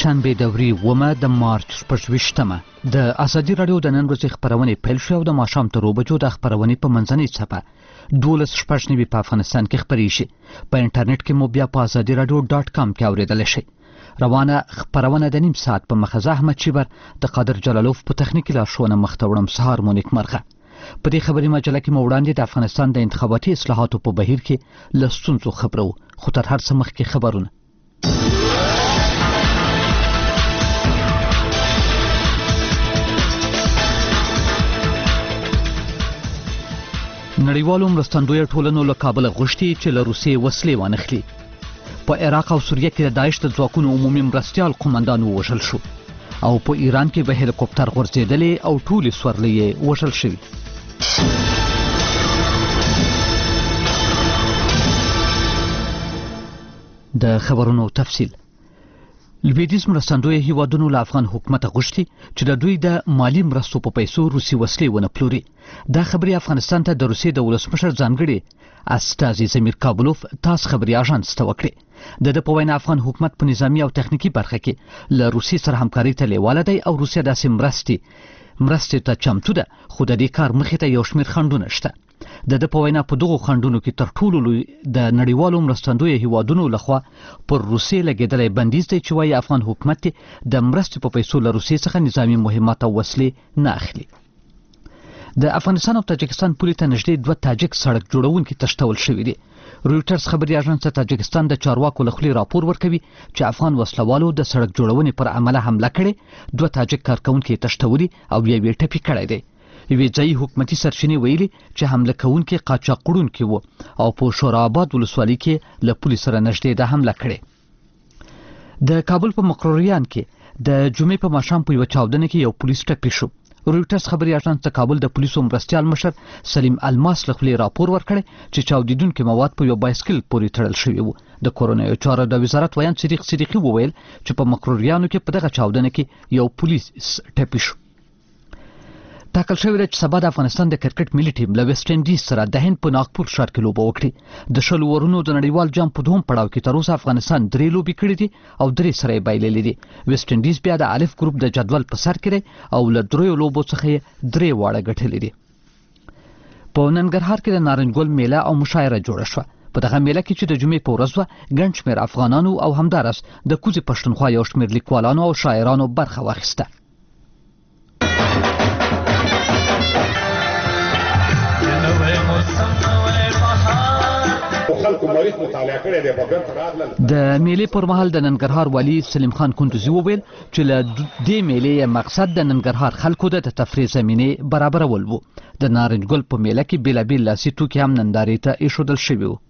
شنبه دوري ومه د مارچ 28مه د ازادي رادیو د نن ورځې خبرونه پیل شو او د ماښام تر 2 بجو د خبرونه په منځنۍ صفحه 12 په افغانستان کې خبري شي په انټرنیټ کې مو بیا په azadiradio.com کې اوریدل شي روانه خبرونه د نیم ساعت په مخزه احمد شیبر د قادر جلالوف په تخنیکی لارښوونه مختوړم سهار مونیک مرخه په دې خبري مجله کې مو وړاندې د افغانستان د انتخاباتي اصلاحاتو په بهیر کې لستونزو خبرو خو تر هر څه مخکې خبرونه نړیوالو مرستندویه ټولنو له کابل غوښتي چې له روسیې وسلې وانخلي په عراق او سوریه کې د داعش د ځواکونو عمومي مرستیال قومندان ووژل شو او په ایران کې به هلیکوپټر غورځېدلې او ټولې سورلۍ وژل شوي د خبرونو تفصیل لویدیز مرستندویه هیوادونو له افغان حکومت غوښتي چې د دوی د مالی مرستو په پیسو روسي وسلې ونه پلوري دا خبري افغانستان ته د روسي د ولسمشر ځانګړي استازي زمیر کابلوف تاس خبري اژانس ته وکړي د په وینا افغان حکومت په نظامی او تخنیکی برخه کې له روسي سره همکاري ته لیواله دی او روسیا داسې مرستې ته چمتو ده خو د دې کار مخې ته یو شمېر خنډونه شته د په وینا په دغو خنډونو کې تر ټولو لوی د نړیوالو مرستندویه هیوادونو لخوا پر روسي لګیدلې بندیز دی چې وايي افغان حکومت د مرستې په پیسو له روسي څخه نظامی مهمات او وسلې نه اخلي د افغانستان او تاجکستان پولې ته نږدې 2 تاجک سړک جوړونکي تشتول شوي دي رويټرز خبري اژانس تاجکستان د چارواکو لخوا راپور ورکوي چې افغان وسلوالو د سړک جوړونې پر عمله حمله کړې 2 تاجک کارکونکي تشتولي او یو ټپي کړی دی یوې ځایي حکومتي سرچینې ویلي چې حمله کوونکي قاچاقړونکي وو او په شوراباد ولسوالۍ کې له پولیس سره نږدې د حمله کړې د کابل په مقروریان کې د جمعې په ماښام په یو چاودنه کې یو پولیس ټپي شو رويټرز خبري اژانس د کابل د پولیسو مرستیال مشر سلیم الماس لخوا راپور ورکړی چې چاودیدونکو مواد په یو بایسکل پورې تړل شوی وو د کورونایي چارو د وزارت ویان صدیقي وویل چې په مقروریانو کې په دغه چاودنه کې یو پولیس ټپي شو ټاکل شوی دی چې سبا د افغانستان د کرکټ ملي ټیم له ویسټ انډیز سره د هند په ناګپور ښار کې لوبه وکړي د شلو ورونو د نړیوال جام په دوم پړاو کې تر اوسه افغانستان 3 لوبې کړې دي او 3 سره یې بایللې دي ویسټ انډیز بیا د الف ګروپ د جدول په سر کې دی او له 3 لوبو څخه 3 واړه ګټلې دي په ننګرهار کې د نارنجګل میله او مشاعره جوړه شوه په دغه میله کې چې د جمعې په ورځ ګڼ شمېر افغانانو او همدارس د کوزي پښتونخوا یو شمېر لیکوالانو او شاعرانو برخه واخیسته د میلې پر مهال د ننګرهار والی سلیم خان کندوزي وویل چې له دې میلې مقصد د ننګرهار خلکو د تفریح زمینه برابرول وو د نارنجګل په میله کې بیلابیل لاسي توکي هم نندارې ته ایښودل شوي وو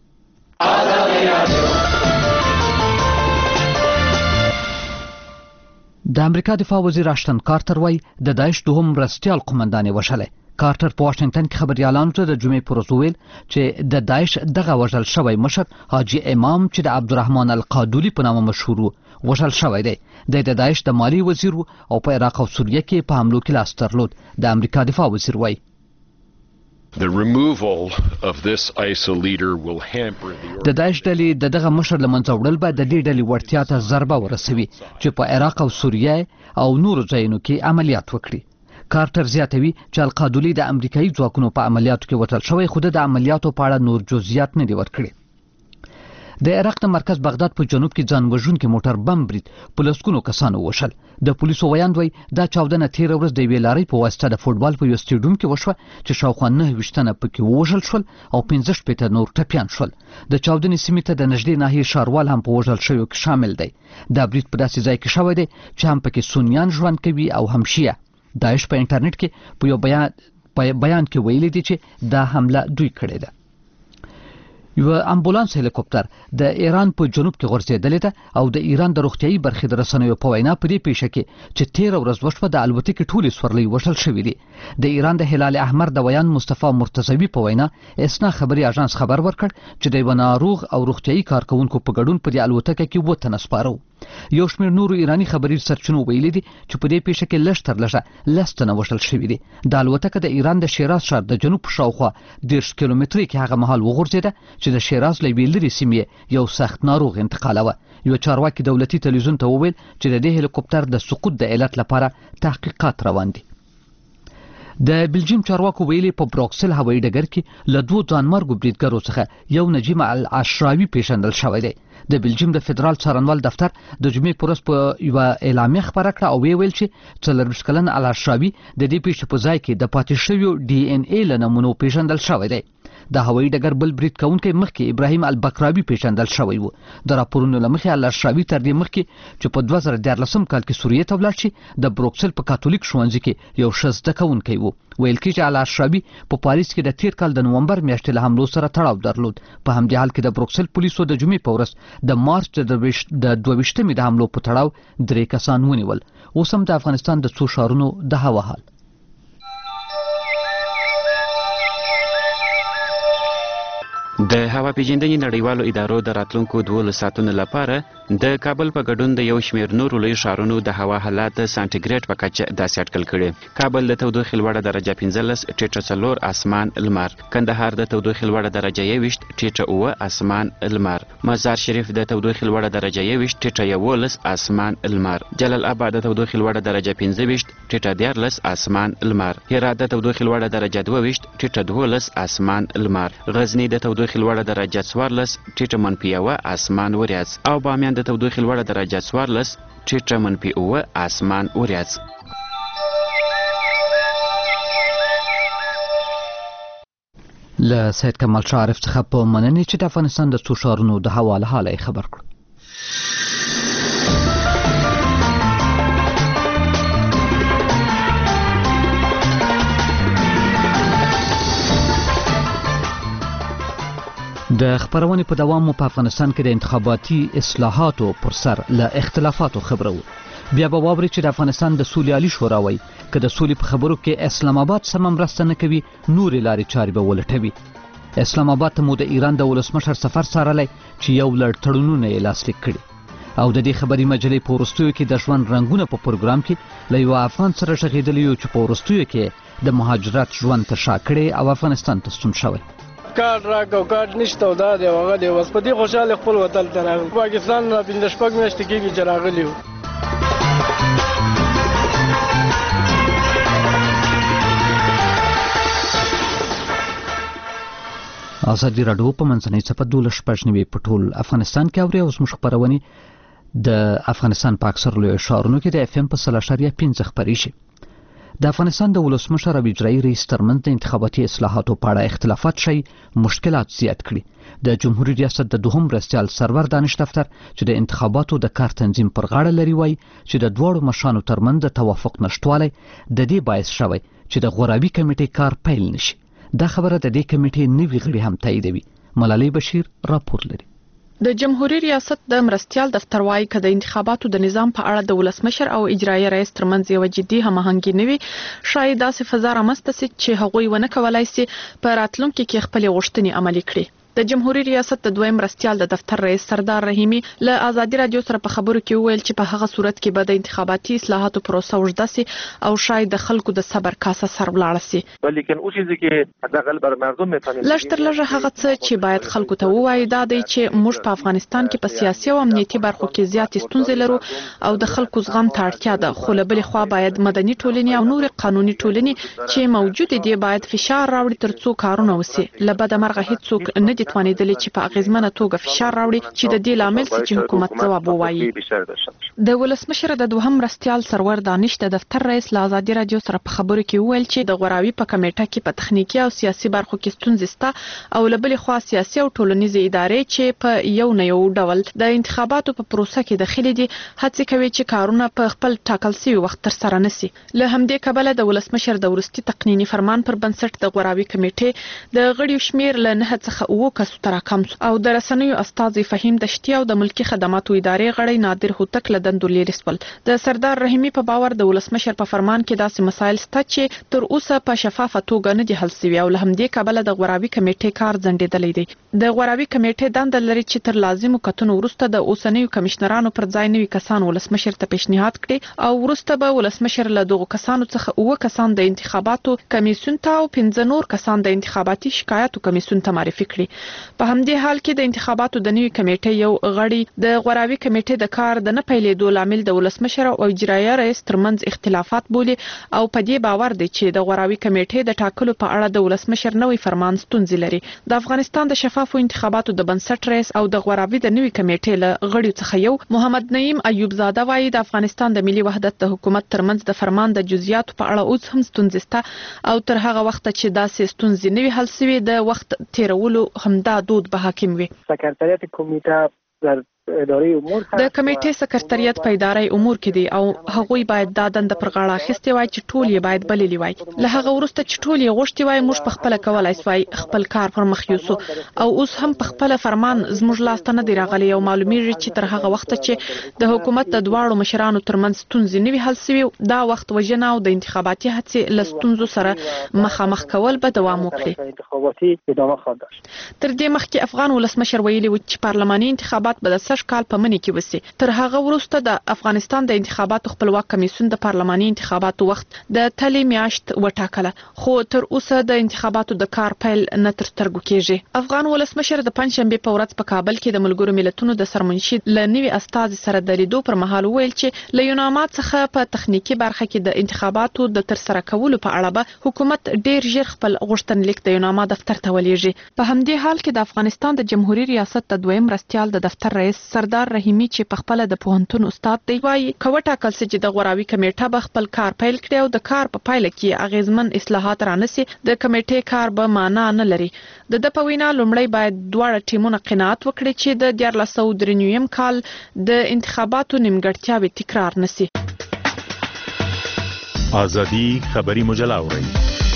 د امریکا دفاع وزیر اشتن کارتر وایي د داعش دوهم مرستیال قومندان وشلی کارتر په واشنگټن کې خبريالانو ته د جمعې پر ورځ ویل چې د داعش دغه وژل شوی مشر حاجی امام چې د عبدالرحمن القادولی په نامه مشهور وژل شوی دی د داعش د مالی وزیر او په عراق او سوریه کې په حملو کې لاس درلود د امریکا دفاع وزیر وایي The removal of this ISIL leader will hamper د داعش ډلې دغه مشر لمنځه وړل به د دې ډلې وړتیا ته ضربه ورسوي چې په عراق او سوریه او نورو ځایونو کې عملیات وکړي کارتر زیاتوي چې القادولی د امریکایي ځواکونو په عملیاتو کې وتل شوی خو د عملیاتو په اړه نور جزئیات نه دی ورکړي د عراق د مرکز بغداد په جنوب کې ځان وژونکي موټر بم برید په لسګونو کسانو وشل د پولیسو ویاند وایي دا چاودنه تیر ورځ د یوې لارۍ په واسطه د فوټبال په یو سټیډیوم کې وشوه چې شاوخوا 9 تنه پکې ووژل شول او 15 پېته نور ټپیان شول د چاودنې سیمې ته د نږدې ناحیې ښاروال هم په وژل شویو کې شامل دی دا برید په داسې ځای کې شوی دی چې هم پکې سنیان ژوند کوي او هم شیعه داعش په انټرنیټ کې په یو بیان کې ویلي دي چې دا حمله دوی کړې ده یو امبولانس هلیکوپټر د ایران په جنوب کې غورځېدلې ده او د ایران د روغتيایي برخې د رسنیو په وینا په دې پیښه کې چې 13 ورځ وشوه د الوتکې ټولې سورلۍ وژل شوې دي د ایران د هلال احمر د ویان مصطفی مرتضوی په وینا اسنا خبري اژانس خبر ورکړ چې د ناروغ او روغتيایي کارکونکو په ګډون په دې الوتکه کې 2 تنه سپارو یو شمېر نورو ایراني خبري سرچینو ویلي دي چې په دې پیښه کې لږ تر لږه 10 تنه وژل شوي دي. د الوتکه د ایران د شیراز ښار د جنوب شاوخوا 10 کیلومترۍ کې هغه مهال وغورځېده چې د شیراز له یوې لرې سیمې یو سخت ناروغ انتقالوه. یو چارواکي دولتي تلویزیون ته وویل چې د دې هلیکوپټر د سقوط د علت لپاره تحقیقات روان دي. د بلجیم چارواکو ویلي په بروکسل هوایي ډګر کې له 2 ځانمرګو بریدګرو څخه یو نجیم العشراوي پیژندل شوی دی. د بلجیم د فدرال څارنوال دفتر د جمعې په ورځ په یو اعلامیه خبره کړه او ویل چې 24 کلن العشراوي د دې پیښې په ځای کې د پاتې شویو DNA له نمونو پیژندل شوی دی. د هوایي ډګر بل برید کوونکی مخکې ابراهیم البکراوي پیژندل شوی و. د راپورونو له مخې العشراوي تر دې مخکې چې په 2014 کال کې سوریې ته ولاړ شي د بروکسل په کاتولیک ښوونځي کې یو ښه زده کوونکی و. ویل کېږي چې العشراوي په پاریس کې د تیر کال د نومبر میاشتې له حملو سره تړاو درلود. په همدې حال کې د بروکسل پولیسو د جمعې په ورځ د مارچ د 22مې د حملو په تړاو 3 کسان ونیول. اوس هم د افغانستان د څو ښارونو د هوا حال. د هوا پیژندنې نړیوالو ادارو د راتلونکو 12 ساعتونو لپاره د کابل په ګډون د یو شمېر نورو لوی ښارونو د هوا حالات سانټیګریډ په کچه داسې اټکل کړي. کابل د تودوخې لوړه درجه 15.4 اسمان لمر، کندهار د تودوخې لوړه درجه 21.9 اسمان لمر، مزار شریف د تودوخې لوړه درجه 21.11 اسمان لمر، جلال آباد د تودوخې لوړه درجه 15.13 اسمان لمر، هرات د تودوخې لوړه درجه 22.12 اسمان لمر، غزنی د تودوخې لوړه درجه 14.1 اسمان وریځ او بامیان د تودوخې لوړه درجه 14.0 اسمان وریځ. له سید کمال شاه عارف څخه په مننې چې د افغانستان د څو ښارونو د هوا له حاله خبر کړو. د خبرونې په دوام په افغانستان کې د انتخاباتي اصلاحاتو پر سر له اختلافاتو خبرو. بیا به واورئ چې د افغانستان د سولې عالي شورا وایي که د سولې په خبرو کې اسلام آباد سمه مرسته نه کوي نورې لارې چارې به ولټوي. اسلام آباد ته مو د ایران د ولسمشر سفر څارلی چې یو لړ تړونونه یې لاسلیک کړي. او د دې خبري مجلې په وروستیو کې د ژوند رنګونه په پروګرام کې له یو افغان سره شغېدلی یو چې په وروستیو کې د مهاجرت ژوند ته شا کړی او افغانستان ته ستون شوی. کار راکو کار نشته او دا دی هغه دی اوس په دې خوشاله خپل وطن ته راغلی. پاکستان را 15 میاشتې کېږي چې راغلی وو. ازادي راډیو په منځنۍ صفحه 12 په ټول افغانستان کې اوري. اوس موږ خبرونه د افغانستان په اکثر لوی ښارونو کې د FM په 0.5 خبري شي. د افغانستان د ولسمشر او اجرایي رئیس ترمنځ د انتخاباتي اصلاحاتو په اړه اختلافات شي مشکلات زیات کړي. د جمهوریت ریاست د دوهم مرستیال سرور دانش دفتر چې د انتخاباتو د کار تنظیم پر غاړه لري وایي چې د دوړو مشانو ترمنځ د توافق نشټوالی د دې باعث شوی چې د غورابي کمیټې کار پیل نشي. دا خبره د دې کمیټې نوي غړي هم تاییدوي. ملالۍ بشیر راپور لري. د جمهوریت ریاست د مرستیال دفتر وايي چې د انتخاباتو د نظام په اړه د ولسمشر او اجرایي رئیس ترمنځ یو جدي هماهنګي نوي شاید داسې فضا رامنځته شي چې هغوی ونه کولای شي په راتلونکي کې خپل غوښتنې عملي کړي. د جمهوریت ریاست د دویم مرستیال د دفتر رئیس سردار رحیمی له ازادي رادیو سره په خبرو کې وویل چې په هغه صورت کې به د انتخاباتي اصلاحاتو پروسه اوږده شي او شاید د خلکو د صبر کاسه سر ولاړه شي. ولیکن او چیزی که حداقل بر مردم میفهمیم لږ تر لږه هغه څه چې باید خلکو ته ووایي دا دی چې موږ په افغانستان کې په سیاسي او امنیتي برخو کې زیاتې ستونزې لرو او د خلکو زغم ته اړتیا ده. خو له بلې خوا باید مدني ټولنې او نور قانوني ټولنې چې موجود دي باید فشار راوړي ترڅو کارونه وشي. له بده مرغه هیڅوک نه دي توانیدلی چې په اغیزمنه توګه فشار راوړي چې د دې لامل چې حکومت ځواب ووایي. د ولسمشر د دوهم مرستیال سرور دانش د دفتر رئیس له ازادي رادیو سره په خبرو کې وویل چې د غوراوي په کمیټه کې په تخنیکی او سیاسي برخو کې ستونزې شته او له بلې خوا سیاسي او ټولنیزې ادارې چې په یو نه یو ډول د انتخاباتو په پروسه کې داخلي دي هڅه کوي چې کارونه په خپل ټاکل شوي وخت تر سره نشي. له همدې کبله د ولسمشر د ورستي تقنینی فرمان پر بنسټ د غوراوي کمیټې د غړیو شمیر له 9 څخه 9 کسو ته راکم او د رسنیو استاذ فهیم دشتي او د ملکی خدماتو ادارې غړی نادر هوتک له دندو لري سپل. د سردار رحیمي په باور د ولسمشر په فرمان کې داسې مسایل شته چې تر اوسه په شفافه توګه نه دي حل شوي او له همدې کبله د غوراوي کمیټې کار ځنډېدلی دی. د غوراوي کمیټې دنده لري چې تر لازمو کتنو وروسته د اوسنیو کمشنرانو پر ځای نوي کسان ولسمشر ته پیشنهاد کړي او وروسته به ولسمشر له دغو کسانو څخه 9 کسان د انتخاباتو کمیسیون ته او 15 نور کسان د انتخاباتي شکایاتو کمیسیون ته معرفي کړي. په همدې حال کې د انتخاباتو د نوي کمیټې یو غړي د غوراوي کمیټې د کار د نه پیلېدو لامل د ولسمشر او اجرایه رئیس ترمنځ اختلافات بولي او په دې باور دی چې د غوراوي کمیټې د ټاکلو په اړه د ولسمشر نوی فرمان ستونزې لري. د افغانستان د شفافو انتخاباتو د بنسټ رئیس او د غوراوي د نوي کمیټې له غړیو څخه یو محمد نعیم ایوب زاده وایي د افغانستان د ملي وحدت د حکومت ترمنځ د فرمان د جزئیاتو په اړه اوس هم ستونزې شته او تر هغه وخت چې داسې ستونزې نوي حل شوي د وخت تیرولو همدا دود به حاکم وي. سکرتریات کمیټه در ادارې امور د کمیټې سکرټریات په ادارې امور کې دی او هغوی باید دا دنده پر غاړه اخیستې وای چې ټول یې باید بللی وای. له هغه وروسته چې ټول یې غوښتي وای موږ په خپل کولای سوای خپل کار پر مخ یوسو او اوس هم په خپل فرمان زموږ لاس ته نه دی راغلی او معلومیږي چې تر هغه وخت چې د حکومت د دواړو مشرانو ترمنځ ستونزې نوي حل شوي دا وخت وژنه او د انتخاباتي هڅې له ستونزو سره مخامخ کول به دوام وکړي. تر دې مخکې افغان ولسمشر ویلي و چې پارلماني انتخابات به د سږ کال په مني کې وسی. تر هغه وروسته د افغانستان د انتخاباتو خپلواک کمیسیون د پارلماني انتخاباتو وخت د تلې میاشت وټاکله خو تر اوسه د انتخاباتو د کار پیل نه تر سترګو کېږي. افغان ولسمشر د پنځشنبه په ورځ په کابل کې د ملګرو ملتونو د سرمنشي له نوي استاذ سره د لیدو پر مهال ویل چې له یوناما څخه په تخنیکی برخه کې د انتخاباتو د تر سره کولو په اړه به حکومت ډیر ژر خپل غوښتنلیک د یوناما دفتر ته ولېږي. په همدې حال کې د افغانستان د جمهوریت ریاست د دویم مرستیال د دفتر رئیس سردار رحیمي چې په خپل د پوهنتون استاد دی وایي کوه ټاکل چې د غوراوي کمیټه به خپل کار پیل کړي او د کار په پایله کې اغیزمن اصلاحات رانسي د کمیټې کار به معنا نه لري. د په وینا لومړی باید دواړه ټیمونه قناعت وکړي چې د 1493 کال د انتخاباتو نیمګړتیاوې تکرار نشي. ازادي خبري مجله اوري.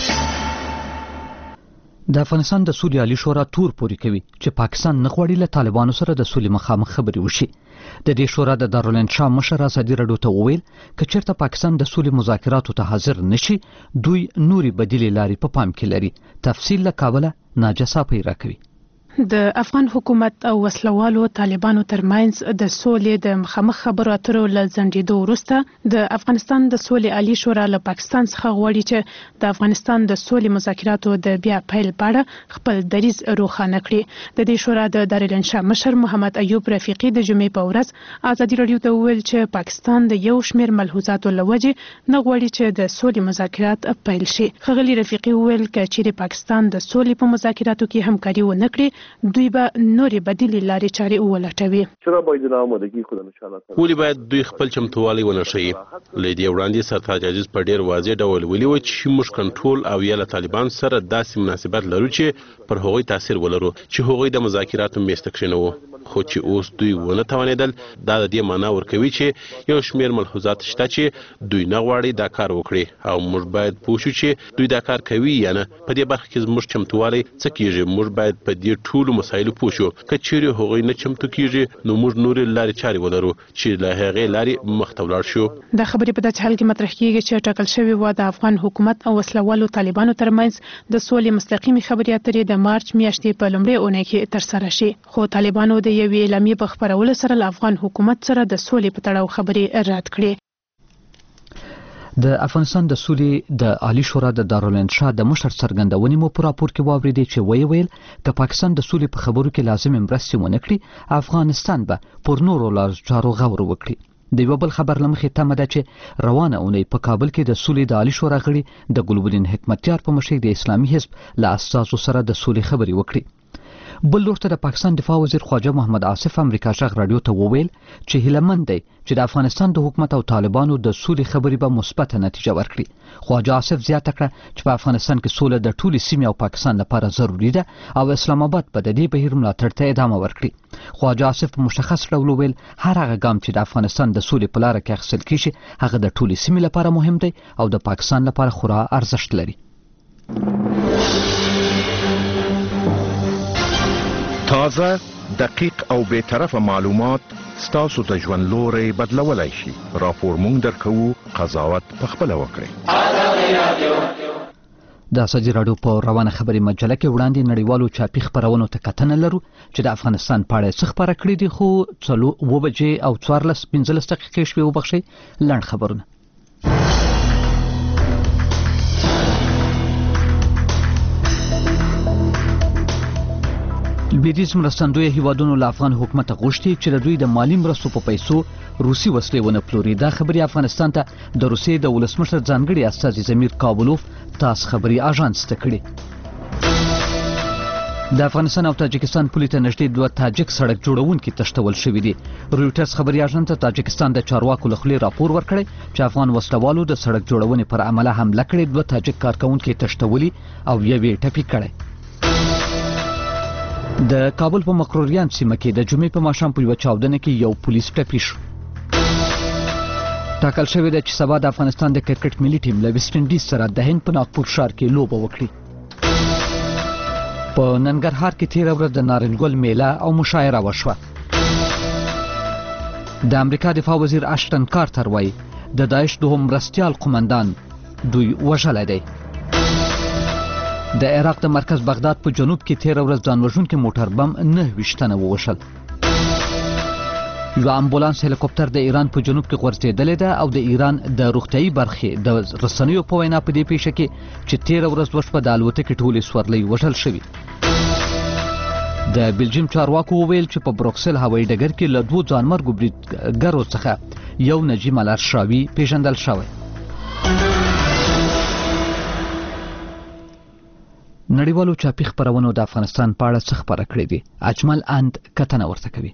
د افغانستان د سولې عالی شورا تور پوري کوي چې پاکستان نه غواړي له طالبانو سره د سولې مخامخ خبرې وشي. د دې شورا د دارالانشا مشر ازادي راډیو ته وویل چې چېرته پاکستان د سولې مذاکراتو ته حاضر نشي دوی نوري بدیلې لارې په پام کې لري. تفصیل له کابل ناجه صافی راکوي. د افغان حکومت او وسلوالو طالبانو ترمنځ د سولې د مخامخ خبرو اترو له ځنډېدو وروسته د افغانستان د سولې عالی شورا له پاکستان څخه غواړي چې د افغانستان د سولې مذاکراتو د بیا پیل په اړه خپل دریځ روښانه کړي. د دې شورا د دارالانشا مشر محمد ایوب رفیقي د جمعې په ورځ ازادي راډیو ته وویل چې پاکستان د یو شمېر ملحوظاتو له وجې نه غواړي چې د سولې مذاکرات پیل شي. ښاغلي رفیقي وویل که چیرې پاکستان د سولې په مذاکراتو کې همکاري ونه کړي دوی به نورې بدیلې لارې چارې ولټوي. ولې باید دوی خپل چمتووالی ونښيي. له دې وړاندې سرتاج عزیز په ډېر واضح ډول ویلي و چې موږ کنټرول او یا له طالبان سره داسې مناسبت لرو چې پر هغوی تاثیر ولرو چې هغوی د مذاکراتو میز ته کښېنوو. خو چې اوس دوی ونه توانېدل دا د دې معنا ورکوي چې یو شمېر ملحوظات شته چې دوی نه غواړي دا کار وکړي او موږ باید پوه شو چې دوی دا کار کوي یا نه. په دې برخه کې زموږ چمتووالی څه کېږي. موږ باید په دې ټولو مسایلو پوه شو. که چیرې هغوی نه چمتو کېږي نو موږ نورې لارې چارې ولرو چې له هغې لارې مخ ته ولاړ شو. دا خبرې په داسې حال کې مطرح کېږي چې ټاکل شوې وه د افغان حکومت او وسلوالو طالبانو ترمنځ د سولې مستقیمې خبرې اترې د مارچ میاشتې په لومړۍ اونۍ کې ترسره شي. خو طالبانو د یوې اعلامیې په خپرولو سره له افغان حکومت سره د سولې په تړاو خبرې رد کړې. د افغانستان د سولې د عالی شورا د دارالانشا د مشر څرګندونې مو په راپور کې واوریدې چې ویل که پاکستان د سولې په خبرو کې لازم مرستې ونه کړي افغانستان به پر نورو لارو چارو غور وکړي. د یو بل خبر لمخې تمه ده چې روانه اونۍ په کابل کې د سولې د عالی شورا غړي د ګلبدین حکمتیار په مشرۍ د اسلامي حزب له اساسو سره د سولې خبرې وکړي. بل لور ته د پاکستان دفاع وزیر خواجه محمد عاصف امریکا شغ رادیو ته وویل چې هیلمند دی چې د افغانستان د حکومت او طالبانو د سولې خبرې به مثبت نتیجه ورکړي. خواجه عاصف زیاته کړه چې په افغانستان کې سوله د ټولې سیمې او پاکستان لپاره ضروري ده او اسلام آباد به د دې بهیر ملاتړ ته ادامه ورکړي. خواجه عاصف په مشخص ډول وویل هر هغه ګام چې د افغانستان د سولې په لاره کې اخیستل کیږي هغه د ټولې سیمې لپاره مهم دی او د پاکستان لپاره خورا ارزښت لري. تازه، دقیق او بے طرفه معلومات ستاسو د ژوند لوري بدلولای شي. راپور مونږ درکوو، قضاوت پخپله وکړئ. د ازادي راډیو په روانه خبري مجله کې وړاندې نړیوالو چاپي خبرونو ته کتنه لرو چې د افغانستان په اړه څه خبره کړې دي، خو 9 بجې او 14:15 دقیقې شوې. وبخښئ، لنډ خبرونه. لویدیځ مرستندویه هیوادونو له افغان حکومت غوښتي چې د دوی د مالی مرستو په پیسو روسي وسلې ونه پلوري. دا خبري افغانستان ته د روسیې د ولسمشر ځانګړي استازي زمیر کابلوف تاس خبري اژانس ته کړی. د افغانستان او تاجکستان پولې ته نږدې 2 تاجک سړک جوړونکي تښتول شوي دي. رویټرز خبري اژانس ته تاجکستان د چارواکو له خولې راپور ورکړی چې افغان وسلوالو د سړک جوړونې پر عمله حمله کړې، 2 تاجک کارکونکي تښتولي او یو یې ټپي کړی. د کابل په مقروریان سیمه کې د جمعې په ماښام په یوه چاودنه کې یو پولیس ټپي شو. ټاکل شوې ده چې سبا د افغانستان د کرکټ ملي ټیم له ویسټ انډیز سره د هند په ناګپور ښار کې لوبه وکړي. په ننګرهار کې تېره ورځ د نارنجګل میله او مشاعره وشوه. د امریکا دفاع وزیر اشټن کارتر وایي د داعش دوهم مرستیال قومندان دوی وژلی دی. د عراق د مرکز بغداد په جنوب کې تېره ورځ ځانوژونکي موټر بم 9 تنه ووژل. یو امبولانس هلیکوپټر د ایران په جنوب کې غورځېدلې ده او د ایران د روغتیايي برخې د رسنیو په وینا په دې پیښه کې چې تېره ورځ وشوه د الوتکې ټولې سورلۍ وژل شوي. د بلجیم چارواکو وویل چې په بروکسل هوایي ډګر کې له 2 ځانمرګو بریدګرو څخه یو نجیب الارشاوي پیژندل شوی. نړیوالو چاپي خبرونو د افغانستان په اړه څه خبره کړې دي؟ اجمل اند کتنه ورته کوي.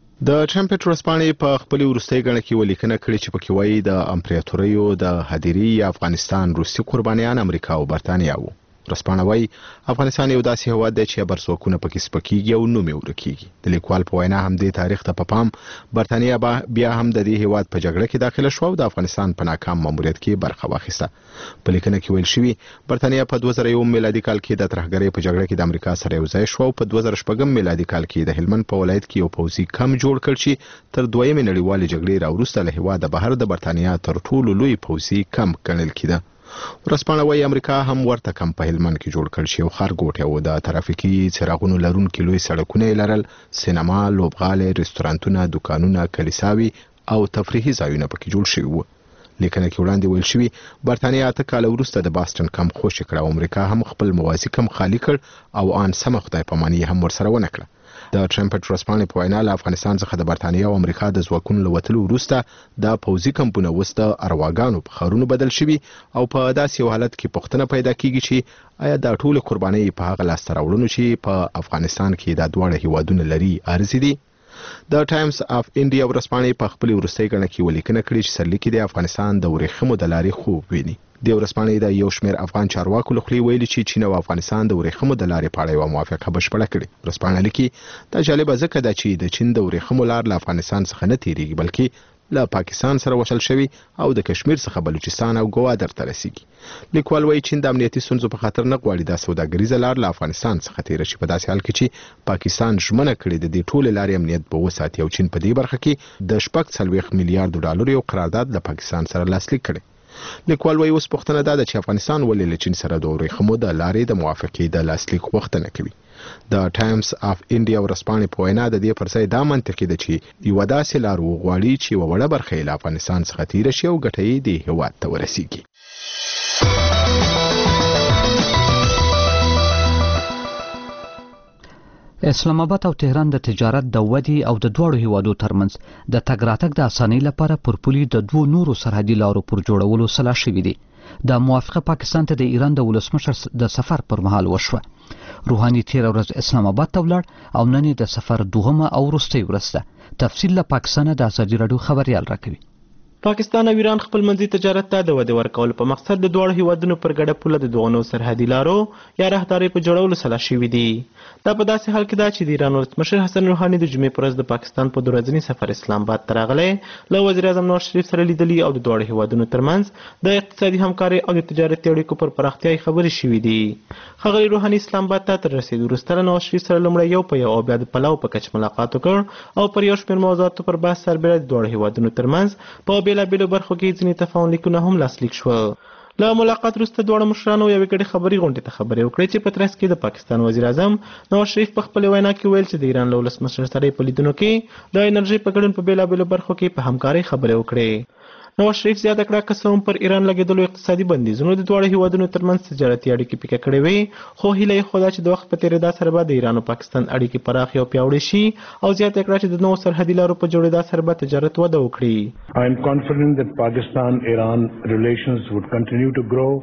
د ټرمپټ ورځپاڼې په خپل وروستۍ غړنه کې ولیکنه کړې چې پکې وایي د امپراتوریو د هدیري افغانستان روسي قربانیان امریکا او برتانیا وو. ورځپاڼه وایي افغانستان یو داسې هیواد دی چې برسوکونه پکې سپکیږي او نوم یې ورکیږي. د لیکوال په وینا همدې تاریخ ته په پام برتانیا بیا هم د دې هیواد په جګړه کې داخله شو او د افغانستان په ناکام ماموریت کې برخه واخیسته. په لیکنه کې ویل شوی برتانیا په 2001 میلادي کال کې د ترهګرۍ په جګړه کې د امریکا سره یو ځای شو او په 2014 میلادي کال کې د هلمند په ولایت کې یو پوځي کم جوړ کړ چې تر دویمې نړیوالې جګړې راوروسته له هیواده بهر د برتانیا تر ټولو لوی پوځي کم ګڼل کېده. ورځپاڼه وايي امریکا هم ورته کم په هلمند کې جوړ کړ چې یو ښارګوټی و. د ترافیکي څراغونو لرونکي لوی سړکونه یې لرل، سینما، لوبغالۍ، رستورانتونه، دوکانونه، کلیساوي او تفریحي ځایونه پکې جوړ شوي وو. لیکنه کې وړاندې ویل شوی برتانیا 8 کال وروسته د باستن کم خوشی کړ او امریکا هم خپل موازی کم خالی کړ او ان سم خدای پاماني هم ورسره ونه کړه. د ټرمپټ ورځپاڼې په وینا له افغانستان څخه د برتانیا او امریکا د ځواکونو له وتلو وروسته د پوځي کمپونه اوس د ارواګانو په ښارونو بدل شوي او په داسې یو حالت کې پوښتنه پیدا کیږي چې آیا دا ټول قربانۍ په هغه لاسته راوړنو چې په افغانستان کې د دواړه هیوادونو لري ارزي دي؟ د ټایمز اف انډیا ورځپاڼې په خپل وروستۍ غړنه کې ولیکنه کړې چې سرلیکي د افغانستان د ورېښمو د لارې خوب ویني. د ورځپاڼې د یو شمېر افغان چارواکو له خولې ویلي چې چین او افغانستان د ورېښمو د لارې په اړه یوه موافقه بشپړه کړې. ورځپاڼه لیکي دا جالبه ځکه ده چې د چین د ورېښمو لار له افغانستان څخه نه تیریږي بلکې له پاکستان سره وصل شوی او د کشمیر څخه بلوچستان او ګوادر ته رسیږي. لیکوال وایي چین د امنیتي ستونزو په خاطر نه غواړي دا سوداګریزه لار له افغانستان څخه تیر شي په داسې حال کې چې پاکستان ژمنه کړې د دې ټولې لارې امنیت به وساتي او چین په دې برخه کې د 40 میلیارډ ډالر یو قرارداد له پاکستان سره لاسلیک کړي. لیکوال وایي اوس پوښتنه ده چې افغانستان ولې له چین سره د ورېښمو د لارې د موافقې د لاسلیک غوښتنه کوي. د ټایمز اف انډیا ورځپاڼې په وینا د دې پر ځای دا منطقي ده چې یوه داسې لار وغواړي چې یوه وړه برخه یې له افغانستان څخه تیره شي او ګټه یې دې هېواد ته ورسیږي. اسلام آباد او تهران د تجارت د ودې او د دواړو هیوادو ترمنځ د تګ راتګ د اسانۍ لپاره پر پولي د 2 نورو سرحدي لارو پر جوړولو سلا شوې دي. د موافقه پاکستان ته د ایران د ولسمشر د سفر پر مهال وشوه. روحاني تېره ورځ اسلام آباد ته ولاړ او نن د سفر دوهمه او وروستۍ ورځ ده. تفصیل له پاکستان د ازادي راډیو خبريال راکوي. پاکستان او ایران خپل منځي تجارت ته د ودې ورکولو په مقصد د دواړو هیوادونو پر ګډه پوله د دغو نوو سرحدي لارو یا راهدارۍ په جوړولو سلا شوي دي. دا په داسې حال کې ده چې د ایران ولسمشر حسن روحاني د جمعې په ورځ د پاکستان په 2 ورځني سفر اسلام آباد ته راغلی، له وزیر اعظم نواز شریف سره لیدلي او د دواړو هیوادونو ترمنځ د اقتصادي همکارۍ او د تجارتي اړیکو پر پراختیا خبرې شوي دي. ښاغلي روحاني اسلام آباد ته تر رسېدو وروسته له نواز شریف سره لومړی یو په یو او بیا د پلاو په کچ ملاقات وکړ او پر یو شمېر موضوعاتو پر بحث سربېره د دواړو هیوادونو ترمنځ په بېلابېلو برخو کې ځینې تفاهم لیکونه هم لاسلیک شول. له ملاقات وروسته دواړو مشرانو یوې ګډې خبري غونډې ته خبرې وکړې چې په ترڅ کې د پاکستان وزیر اعظم نواز شریف په خپلې وینا کې ویل چې د ایران له ولسمشر سره په لیدنو کې د انرژۍ په ګډون په بېلابېلو برخو کې په همکارۍ خبرې وکړې. نواز شریف زیاته کړه که څه هم پر ایران لګېدلو اقتصادي بندیزونو د دواړو هیوادونو ترمنځ تجارتي اړیکې پیکه کړې وې، خو هیله یې ښوده چې د وخت په تېرېدا سره به د ایران او پاکستان اړیکې پراخې او پیاوړې شي او زیاته یې کړه چې د نوو سرحدي لارو په جوړېدا سره به تجارت وده وکړي. I am confident that Pakistan-Iran relations would continue to grow.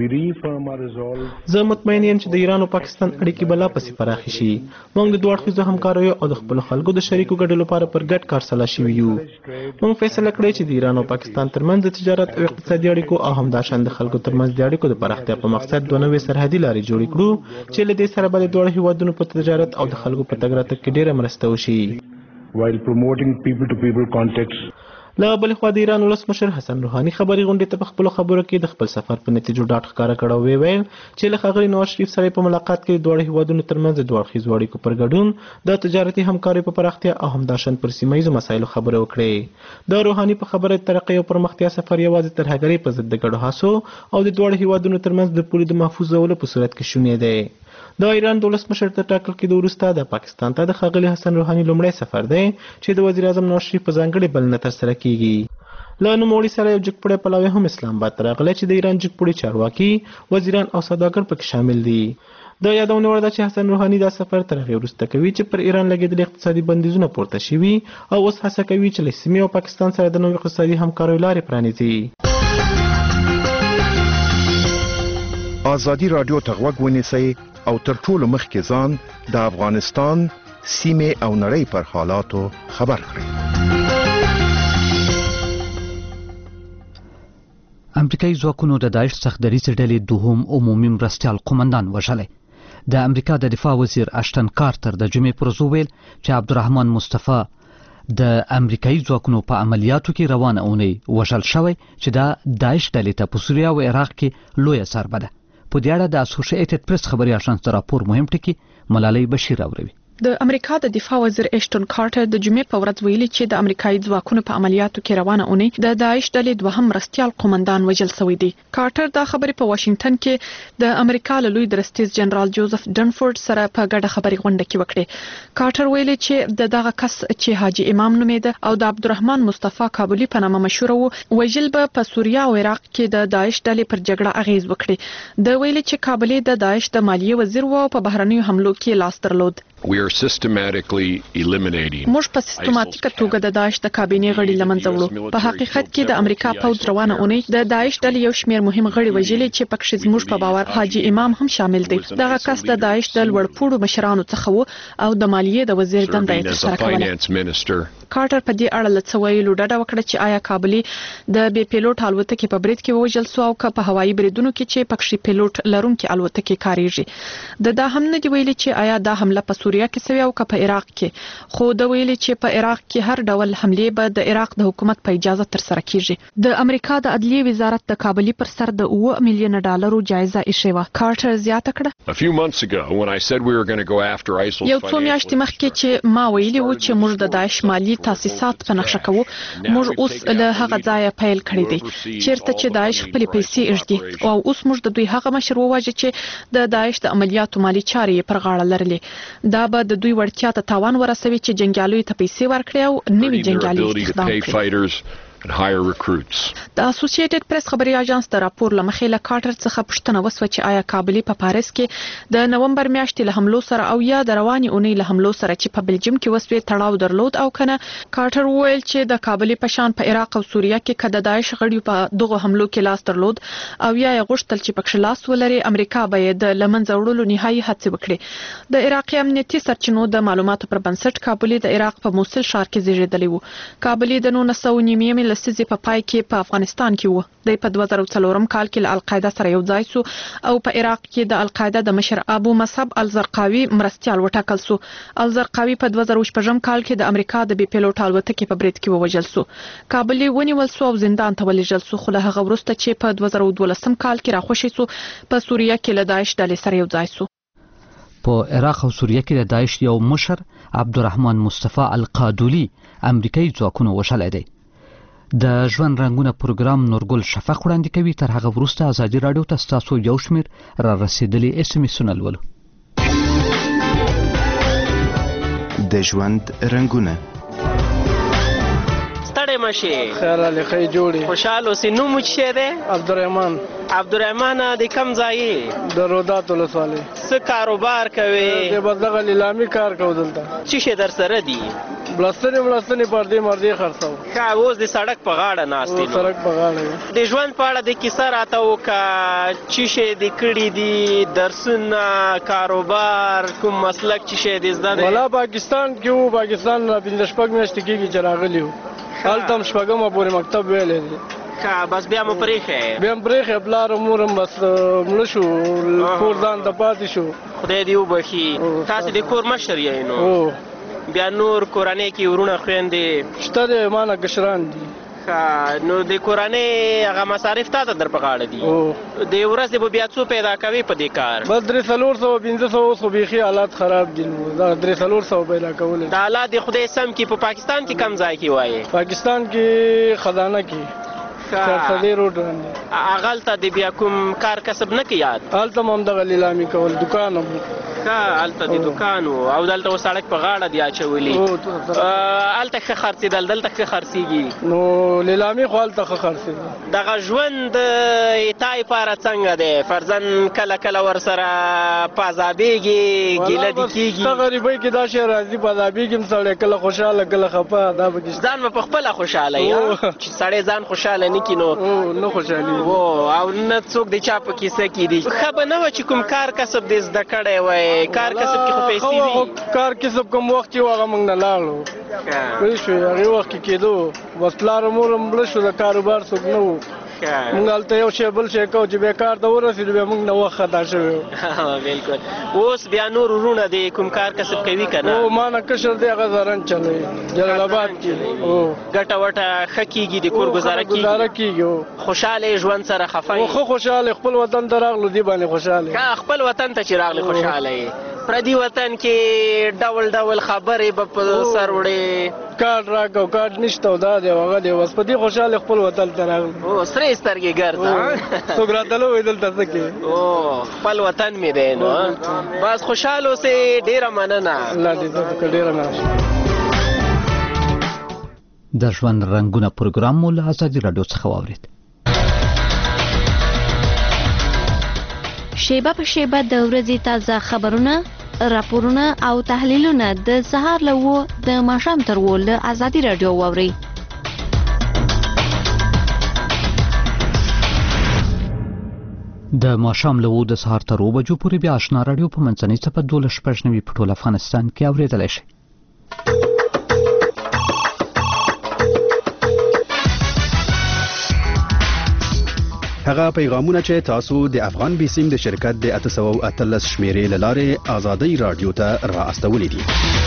زه مطمئن یم چې د ایران او پاکستان اړیکې به لا پسې پراخې شي. موږ د دوه اړخیزو همکاریو او د خپلو خلکو د شریکو ګټو لپاره پر ګډ کار سلا شوي یو. موږ فیصله کړې چې د ایران او پاکستان ترمنځ د تجارت او اقتصادي اړیکو او همداشان د خلکو ترمنځ د اړیکو د پراختیا په مقصد دوه نوې سرحدي لارې جوړې کړو چې له دې سره به د دواړو هیوادونو په تجارت او د خلکو په تګ راتګ کې ډېره مرسته وشي. While promoting people-to-people contacts. له بلې خوا د ایران ولسمشر حسن روحاني خبري غونډې ته په خپلو خبرو کې د خپل سفر په نتیجو ډاډ ښکاره کړ او ویل چې له ښاغلي نواز شریف سره په ملاقات کې د دواړو هیوادونو ترمنځ د دوه اړخیزو اړیکو پر ګډون د تجارتي همکارۍ په پراختیا او همداشان پر سیمه ییزو مسایلو خبرې وکړې. د روحاني په خبره د ترقۍ او پرمختیا سفر یوازې ترهګرۍ په ضد د ګډو هڅو او د دواړو هیوادونو ترمنځ د پولې د محفوظولو په صورت کې شونی دی. د ایران د ولسمشر تر ټاکل کېدو وروسته د پاکستان ته د ښاغلي حسن روحاني لومړی سفر دی چې د وزیر اعظم نواز شریف په ځانګړې بلنه ترسره کیږي. له نوموړي سره یو جګپوړی پلاوی هم اسلام آباد ته راغلی چې د ایران جګپوړي چارواکي، وزیران او سوداګر پکې شامل دي. د یادونې وړ ده چې حسن روحاني دا سفر تر هغې وروسته کوي چې پر ایران لګېدلي اقتصادي بندیزونه پورته شوي او اوس هڅه کوي چې له سیمې او پاکستان سره د نوې اقتصادي همکاریو لارې پرانیزي. ازادي راډیو ته غوږ ونیسئ او تر ټولو مخکې ځان د افغانستان سیمې او نړۍ پر حالاتو خبر کړئ. امریکایي ځواکونو د داعش څخه دریځ ډلې دوهم عمومي مرستیال قومندان وژلی. د امریکا د دفاع وزیر اشتن کارتر د جمعې پر ورځ وویل چې عبدالرحمن مصطفی د امریکایي ځواکونو په عملیاتو کې روانه اونۍ وژل شوی چې دا داعش ډلې ته په سوریه او عراق کې لویه ضربه ده. په دې اړه د اسوسییټډ پریس خبري اژانس ته راپور مهم ټکی ملالۍ بشیر اوروي. د امریکا د دفاع وزیر اشتون کارټر د جمعې په ورځ ویلي چې د امریکایي ځواکونو په عملیاتو کې روانه اونۍ د داعش ډلې دوهم مرستیال قومندان وژل شوی دی. کارټر دا خبرې په واشنگټن کې د امریکا له لوی درستیز جنرال جوزف ډنفورد سره په ګډه خبري غونډه کې وکړه. کارټر ویلي چې دغه کس چې حاجی امام نومېده او د عبدالرحمن مصطفی کابلی په نامه مشهور وو، وژل به په سوریه او عراق کې د داعش ډلې پر جګړه اغیز وکړي. د ویلي چې کابلی د داعش د مالیې وزیر وو او په بهرنیو حملو کې لاس درلود. We are systematically eliminating. موږ په سیستماتیکه توګه د داعش د کابینې غړي لمنځه وړو. په حقیقت کې د امریکا پوځ روانه اونۍ د داعش ډلې یو شمېر مهم غړي وژلي چې پکې زموږ په باور حاجی امام هم شامل دی. دغه کس د داعش د لوړپوړو مشرانو څخه وو او د مالیې د وزیر دنده یې ترسره کوله. کارټر په دې اړه له څه ویلو ډډه وکړه چې آیا کابلی د بې پیلوټ الوتکې په برید کې وژل شو او که په هوایي بریدونو کې چې پکې پیلوټ لرونکي الوتکې کاریږي. دا هم نه دی ویلي چې آیا دا حمله په سوریه کې سوي او که په عراق کې، خو دا ویلي چې په عراق کې هر ډول حملې به د عراق د حکومت په اجازه ترسره کیږي. د امریکا د عدلیې وزارت د کابلی پر سر د 9 میلیون ډالرو جایزه ایښې وه. کارټر زیاته کړه، یو څو میاشتې مخکې چې ما ویلي وو چې موږ د داعش مالی تاسیسات په نقشه کوو، موږ اوس له هغه ځایه پیل کړی دی چیرته چې داعش خپلې پیسې اږدي او اوس موږ د دوی هغه مشر وواژه چې د داعش د عملیاتو مالی چارې پر غاړه لرلې. دا به د دوی وړتیا ته تاوان ورسوي چې جنګیالیو ته پیسې ورکړي او نوي جنګیالي استخدام کړي. and hire recruits. د اسوسییټډ پریس خبري اژانس د راپور لمخې له کارټر څخه پوښتنه وسوه چې آیا کابلی په پاریس کې د نومبر میاشتې له حملو سره او یا د رواني اونۍ له حملو سره چې په بلجیم کې وسوي تړاو درلود او کنه. کارټر وویل چې د کابلی په شان په عراق او سوریه کې کده داعش غړي په دغه حملو کې لاس درلود او یا غوښتل چې پکښ لاس ولري، امریکا باید لمنځه وړلو نهایي هڅې وکړي. د عراقي امنیتي سرچینو د معلوماتو پر بنسټ کابلی د عراق په موصل ښار کې زیږیدلی و. کابلی د 1990 لسیزې په پای کې په افغانستان کې و. د په 2004 کال کې له القاعده سره یو ځای سو او په عراق کې د القاعده د مشر ابو مصعب الزرقاوي مرستيال وټاکل سو. الزرقاوي په 2014 کال کې د امریکا د بي پیلوټ الوتکې په برید کې ووژل سو. کابل ونیول سو او زندان ته ولېږل سو. خو له هغه وروسته چې په 2012 کال کې راخوشي سو په سوریه کې له داعش ډلې سره یو ځای سو. په عراق او سوریه کې د داعش یو مشر عبدالرحمن مصطفی القادولی امریکایي ځواکونو وشلای دی. د ژوند رنگونه پروګرام نورګل شفق وړاندې کوي. تر هغه وروسته ازادي رادیو ته ستاسو یو شمیر را رسیدلي SMS-ونه لولو. د ژوند رنگونه ستړی مشي خیر علي خی جوړي خوشاله اوسې. نوم مو څه دی؟ عبدالرحمن د کم ځای؟ د رودات ولسوالۍ. څه کاروبار کوي؟ د بس دغه لیلامي کار کوو دلته. څه شی در سره دي؟ بلستنې پردې مردې خرڅوو. ښه اوس د سړک په غاړه ناست یې. سړک په غاړه د ژوند په اړه د کیسه راته وکړه. څه شی دې کړي دي؟ درسونه، کاروبار، کوم مسلک څه شی دې زده دی؟ والا پاکستان کې وو. پاکستان نه 15 میاشتې کېږي چې راغلي وو. هلته هم شپږمه پورې مکتب ویلی دی. بس بیا مو پرېښی؟ بیا هم پرېښی. پلار مور هم بس مړه شو. کور ځان ته پاتې شو. خدای دې وبخي. تاسې د کور مشر یې نو؟ بیا نور کورنۍ کې ورونه خویندې شته دی؟ ما نه کشران دي. نو د کورنۍ هغه مصارف تا ته در په غاړه دي؟ د ورځې به بیا څو پیدا کوي په دې کار؟ بس 300-400-500. اوس خو بیخي حالات خراب دي. دا 300-400 پیدا کولی. د حالات د خدای سم کې په پاکستان کې کم ځای کې وایي؟ پاکستان کې خزانه کې چارسدې روډ باندې. هغلته د بیا کوم کار کسب نه کې یاد؟ هلته هم دغه لیلامي کول. دکان هم هلته د دکان و او دلته سړک په غاړه دی اچولي. هلته ښه خرڅېدل، دلته ښه خرڅېږي. نو لیلامي خو هلته ښه خرڅېدل. دغه ژوند تا پاره څنګه دی؟ فرضاً کله کله ورسره پازابېږي، ګیله دې کېږي؟ ستا غریبۍ کې دا شی راځي. پازابېږي هم سړی کله خوشحاله کله خفه. دا پکې ځان به په خپله خوشحاله یې چې سړی ځان خوشحاله نه کړي نو نه خوشحالي او نه څوک د چا په کیسه کې دي. ښه به نه وه چې کوم کار کسب دې زده کړی وی. کار کسب کې خو پیسې دي. کار کسب کوم وخت چې و هغه موږ نه لاړو. پوه شوې؟ هغې وخت کې کېدو. بس پلار مور هم مړه شو. د کاروبار څوک نه وو. موږ هلته یو شی بل شی کوو چې بیا کار ته ورسېدو بیا موږ نه وخت خطا شوی و. بلکل. اوس بیا نور ورونه د کوم کار کسب کوي که نه؟ ما نه کشر دی هغه زرن چلوي جلال آباد کې. ګټه وټه ښه کېږي؟ د کور ګزاره کېږي؟ خوشحاله ژوند سره خفه یې؟ ښه خوشحاله. خپل وطن ته راغلو دې باندې خوشحاله. خپل وطن ته چې راغلی خوشحاله یې. پردي وطن کې ډول ډول خبرې به په سر وړې. کارډ راکړو کارډ نشته او دا دی هغه دی. بس په دې خوشحاله خپل وطن ته راغلو. سرې سترګې ګرځه. څوک راته نه وایي دلته څه کې. خپل وطن مې دی نو. بس خوشحاله اوسې. ډېره مننه. الله دې زه پکې ډېره مننه. د ژوند رنګونه پروګرام مو له ازادي راډیو څخه واورېد. شیبه په شیبه د ورځې تازه خبرونه، راپورونه او تحلیلونه د سهار له 9 د ماښام تر 10 له ازادي راډیو واورئ. د ماښام له 9 د سهار تر 10 بجو پورې بیا آشنا راډیو په منځنۍ څپه 12.9 په ټول افغانستان کې اورېدلی شئ. هغه پیغامونه چې تاسو د افغان بیسیم د شرکت د 813 شمیرې له لارې ازادي رادیو ته را استولې دي.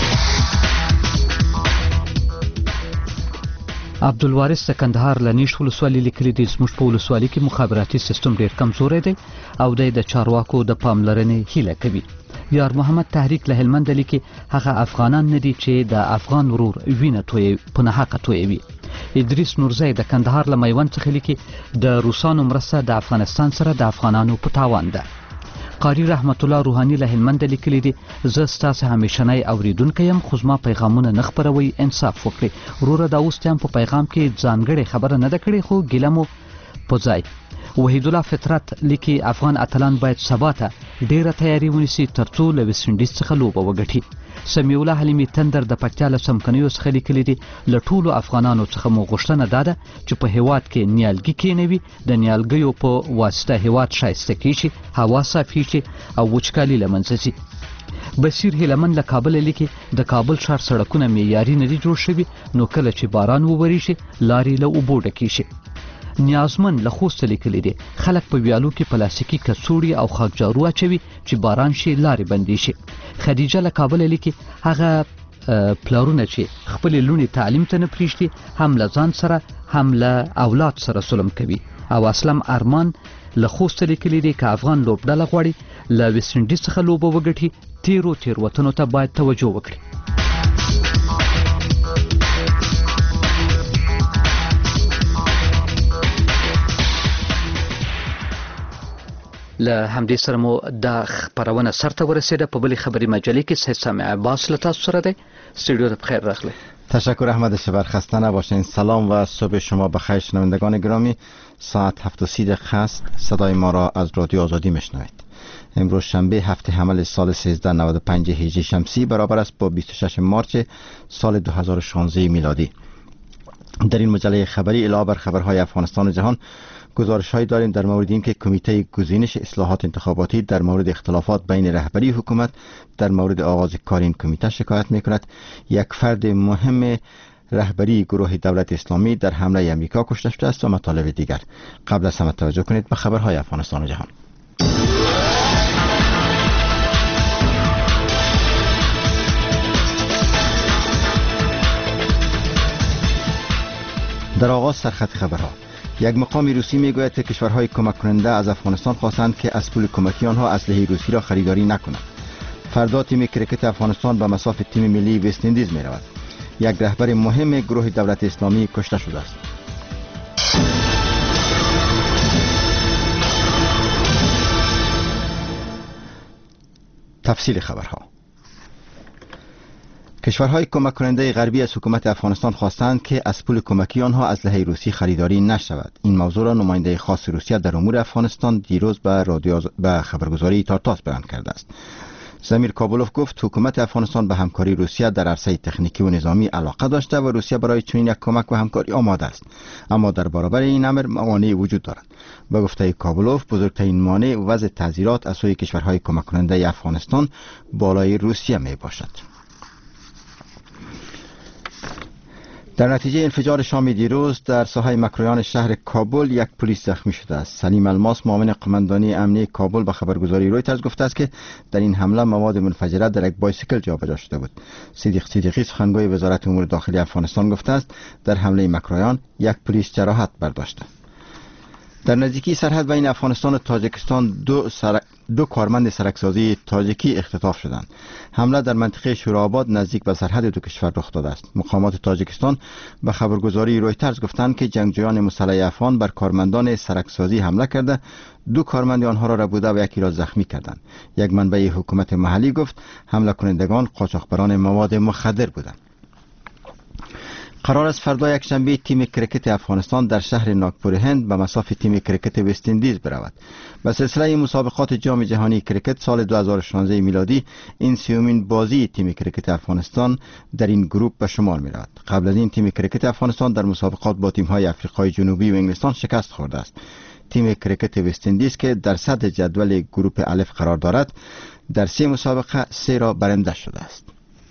عبدالوارث د کندهار له نیش ولسوالۍ لیکلي دي زموږ په ولسوالۍ کې مخابراتي سیستم ډېر کمزوری دی او د چارواکو د پاملرنې هیله کوي. یار محمد تحریک له هلمند لیکي هغه افغانان نه دي چې د افغان ورور وینه توی په ناحقه تویوي. ادریس نورزی د کندهار له میوند څخه لیکي د روسانو مرسته د افغانستان سره د افغانانو په تاوان ده. قاری رحمت الله روحانی له هلمند لیکلي دي زه ستاسو همیشنی اوریدونکی یم خو زما پیغامونه نه خپروي انصاف وکړئ. وروره دا اوس هم په پیغام کې ځانګړې خبره نه ده کړې خو ګیله مو په ځای. وحید الله فطرت لیکي افغان اتلان باید سبا ته ډیره تیاری ونیسي ترڅو له ویسټ انډیز څخه لوبه وګټي. سمیع الله حلیمي تندر د پکتیا له څمکنیو څخه لیکلي دي له ټولو افغانانو څخه مو غوښتنه ده چې په هیواد کې نیالګي کینوي د نیالګیو په واسطه هیواد ښایسته کیږي هوا صافي شي او وچکالي له منځه ځي. بصیر هیلمن له کابل لیکي د کابل ښار سړکونه معیاري نه دي جوړ شوي، نو کله چې باران وورېږي لارې له اوبو ډکې شي. نیازمن له خوست لیکلي دي خلک په ویالو کې پلاستیکي کڅوړې او خاکجارو اچوي چې باران شي لارې بندې شي. خدیجه له کابل لیکي هغه پلارونه چې خپل لونی تعلیم ته نه پریږدي هم له ځان سره هم له اولاد سره ظلم کوي. او اسلم ارمان له خوست لیکلي دي که افغان لوبډله غواړي له ویسټ انډیز څخه لوبه وګټي تیروتنو ته باید توجه وکړي. له همدې سره مو دا خبرونه سرته ورسېده. په بلې خبري مجلې کې سید سامع عباس له تاسو سره دی. استودیو ته بخیر راغلی. تشکر احمد شبر، خسته نباشین. سلام و صبح شما بخیر شنوندگان گرامی. ساعت 7:30 است. صدای ما را از رادیو آزادی میشنوید. امروز شنبه هفته حمل سال 1395 هجری شمسی برابر است با 26 مارس سال 2016 میلادی. در این مجله خبری علاوه بر خبرهای افغانستان و جهان گزارش‌هایی داریم در مورد اینکه کمیته گزینش اصلاحات انتخاباتی در مورد اختلافات بین رهبری حکومت در مورد آغاز کار این کمیته شکایت می‌کند. یک فرد مهم رهبری گروه دولت اسلامی در حمله امریکا کشته شده است و مطالب دیگر. قبل از همه توجه کنید به خبرهای افغانستان و جهان. در آغاز سرخط خبرها، یک مقام روسی میگوید که کشورهای کمک کننده از افغانستان خواستند که از پول کمکی آنها اسلحه روسی را خریداری نکنند. فردا تیم کرکت افغانستان به مصاف تیم ملی وست اندیز می رود. یک رهبر مهم گروه دولت اسلامی کشته شده است. تفصیل خبرها. کشورهای کمک کننده غربی از حکومت افغانستان خواستند که از پول کمکی آنها اسلحه روسی خریداری نشود. این موضوع را نماینده خاص روسیه در امور افغانستان دیروز به خبرگزاری تارتاس بیان کرده است. زمیر کابولوف گفت حکومت افغانستان به همکاری روسیه در عرصه تکنیکی و نظامی علاقه داشته و روسیه برای چنین یک کمک و همکاری آماده است، اما در برابر این امر موانعی وجود دارد. به گفته کابولوف بزرگترین مانع وضع تعزیرات از سوی کشورهای کمک کننده افغانستان بالای روسیه می باشد. در نتیجه انفجار شام دیروز در ساحه مکرویان شهر کابل یک پلیس زخمی شده است. سلیم الماس معاون قماندانی امنیه کابل به خبرگزاری رویترز گفته است که در این حمله مواد منفجره در یک بایسیکل جابجا شده بود. صدیق صدیقی سخنگوی وزارت امور داخلی افغانستان گفته است در حمله مکرویان یک پلیس جراحت برداشته. در نزدیکی سرحد بین افغانستان و تاجیکستان دو کارمند سرکسازی تاجیکی اختطاف شدند. حمله در منطقه شوراباد نزدیک به سرحد دو کشور رخ داده است. مقامات تاجیکستان به خبرگزاری رویترز گفتند که جنگجویان مسلح افغان بر کارمندان سرکسازی حمله کرده، دو کارمند آنها را ربوده و یکی را زخمی کردند. یک منبع حکومت محلی گفت حمله کنندگان قاچاقبران مواد مخدر بودند. قرار است فردا یک شنبه تیم کرکت افغانستان در شهر ناگپور هند به مصاف تیم کرکت وست اندیز برود. به سلسله مسابقات جام جهانی کرکت سال 2016 میلادی این سومین بازی تیم کرکت افغانستان در این گروه به شمار می رود. قبل از این تیم کرکت افغانستان در مسابقات با تیم‌های آفریقای جنوبی و انگلستان شکست خورده است. تیم کرکت وست اندیز که در صدر جدول گروه الف قرار دارد در 3 مسابقه 3 را برنده شده است.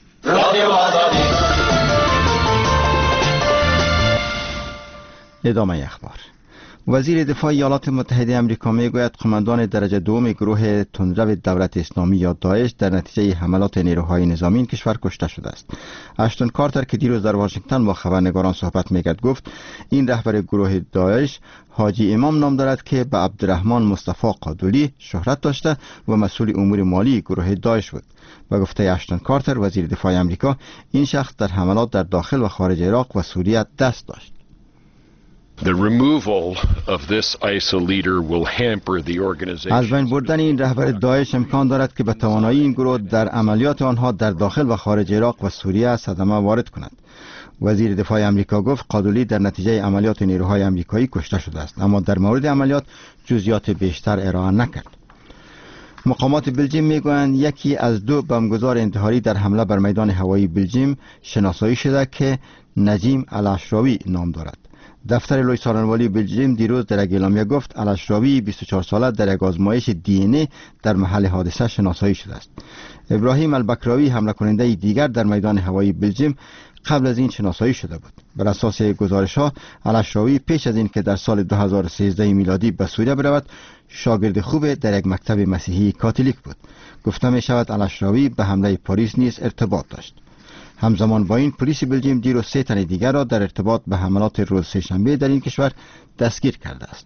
ادامه اخبار. وزیر دفاع ایالات متحده آمریکا میگوید قماندان درجه دوم گروه تندرو دولت اسلامی یا داعش در نتیجه حملات نیروهای نظامی این کشور کشته شده است. اشتون کارتر که دیروز در واشنگتن با خبرنگاران صحبت میکرد گفت این رهبر گروه داعش حاجی امام نام دارد که به عبدالرحمن مصطفی قادولی شهرت داشته و مسئول امور مالی گروه داعش بود. به گفته اشتون کارتر وزیر دفاع آمریکا این شخص در حملات در داخل و خارج عراق و سوریه دست داشت. The removal of this ISIL leader will hamper the organization. از بین بردن این رهبر داعش امکان دارد که به توانایی این گروه در عملیات آنها در داخل و خارج عراق و سوریه صدمه وارد کند. وزیر دفاع آمریکا گفت قادولی در نتیجه عملیات نیروهای آمریکایی کشته شده است، اما در مورد عملیات جزئیات بیشتر ارائه نکرد. مقامات بلژیم میگویند یکی از 2 بمبگذار انتحاری در حمله بر میدان هوایی بلژیم شناسایی شده که نجیم الاشراوی نام دارد. دفتر لوی سارنوالی بلژیم دیروز در یک اعلامیه گفت الاشراوی 24 ساله در یک آزمایش دی ان ای در محل حادثه شناسایی شده است. ابراهیم البکراوی حمله کننده دیگر در میدان هوایی بلژیم قبل از این شناسایی شده بود. بر اساس گزارش‌ها الاشراوی پیش از این که در سال 2013 میلادی به سوریه برود شاگرد خوب در یک مکتب مسیحی کاتولیک بود. گفته می شود الاشراوی به حمله پاریس نیز ارتباط داشت. همزمان با این پلیس بلژیم دیروز 3 تن دیگر را در ارتباط به حملات روز سه‌شنبه در این کشور دستگیر کرده است.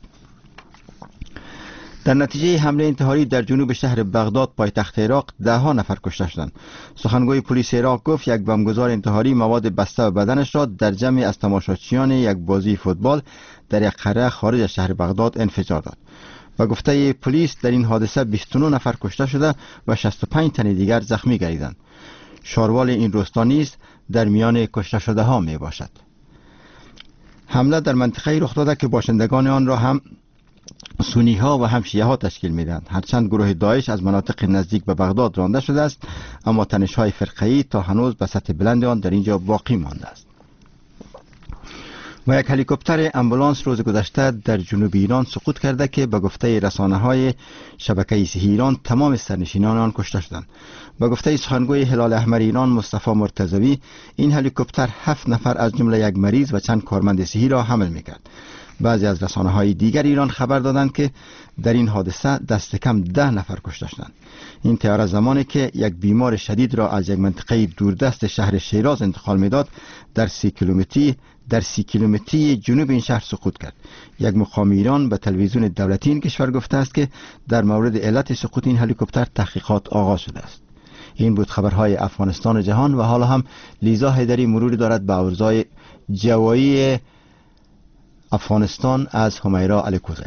در نتیجه حمله انتحاری در جنوب شهر بغداد پایتخت عراق 10 نفر کشته شدند. سخنگوی پلیس عراق گفت یک بمبگذار انتحاری مواد بسته به بدنش را در جمع از تماشاچیان یک بازی فوتبال در یک قلعه خارج از شهر بغداد انفجار داد. و گفته پلیس در این حادثه 29 نفر کشته شده و 65 تن دیگر زخمی گردیدند. شاروال این روستا نیز در میان کشته شده ها می باشد. حمله در منطقه رخ داده که باشندگان آن را هم سنی ها و هم شیعه ها تشکیل می دهند. هرچند گروه داعش از مناطق نزدیک به بغداد رانده شده است، اما تنش های فرقه‌ای تا هنوز به سطح بلند آن در اینجا باقی مانده است. و یک هلیکوپتر امبولانس روز گذشته در جنوب ایران سقوط کرده که به گفته رسانه‌های شبکه صحیح ایران تمام سرنشینان آن کشته شدند. به گفته سخنگوی هلال احمر ایران مصطفی مرتضوی این هلیکوپتر 7 نفر از جمله یک مریض و چند کارمند صحی را حمل می‌کرد. بعضی از رسانه‌های دیگر ایران خبر دادند که در این حادثه دست کم 10 نفر کشته شدند. این طیاره زمانی که یک بیمار شدید را از یک منطقه دوردست شهر شیراز انتقال می‌داد در 30 کیلومتری جنوب این شهر سقوط کرد. یک مقام ایران به تلویزیون دولتی این کشور گفته است که در مورد علت سقوط این هلیکوپتر تحقیقات آغاز شده است. این بود خبرهای افغانستان و جهان و حالا هم لیزا حیدری مروری دارد به اوضاع جوایی افغانستان از همیرا الکوزی.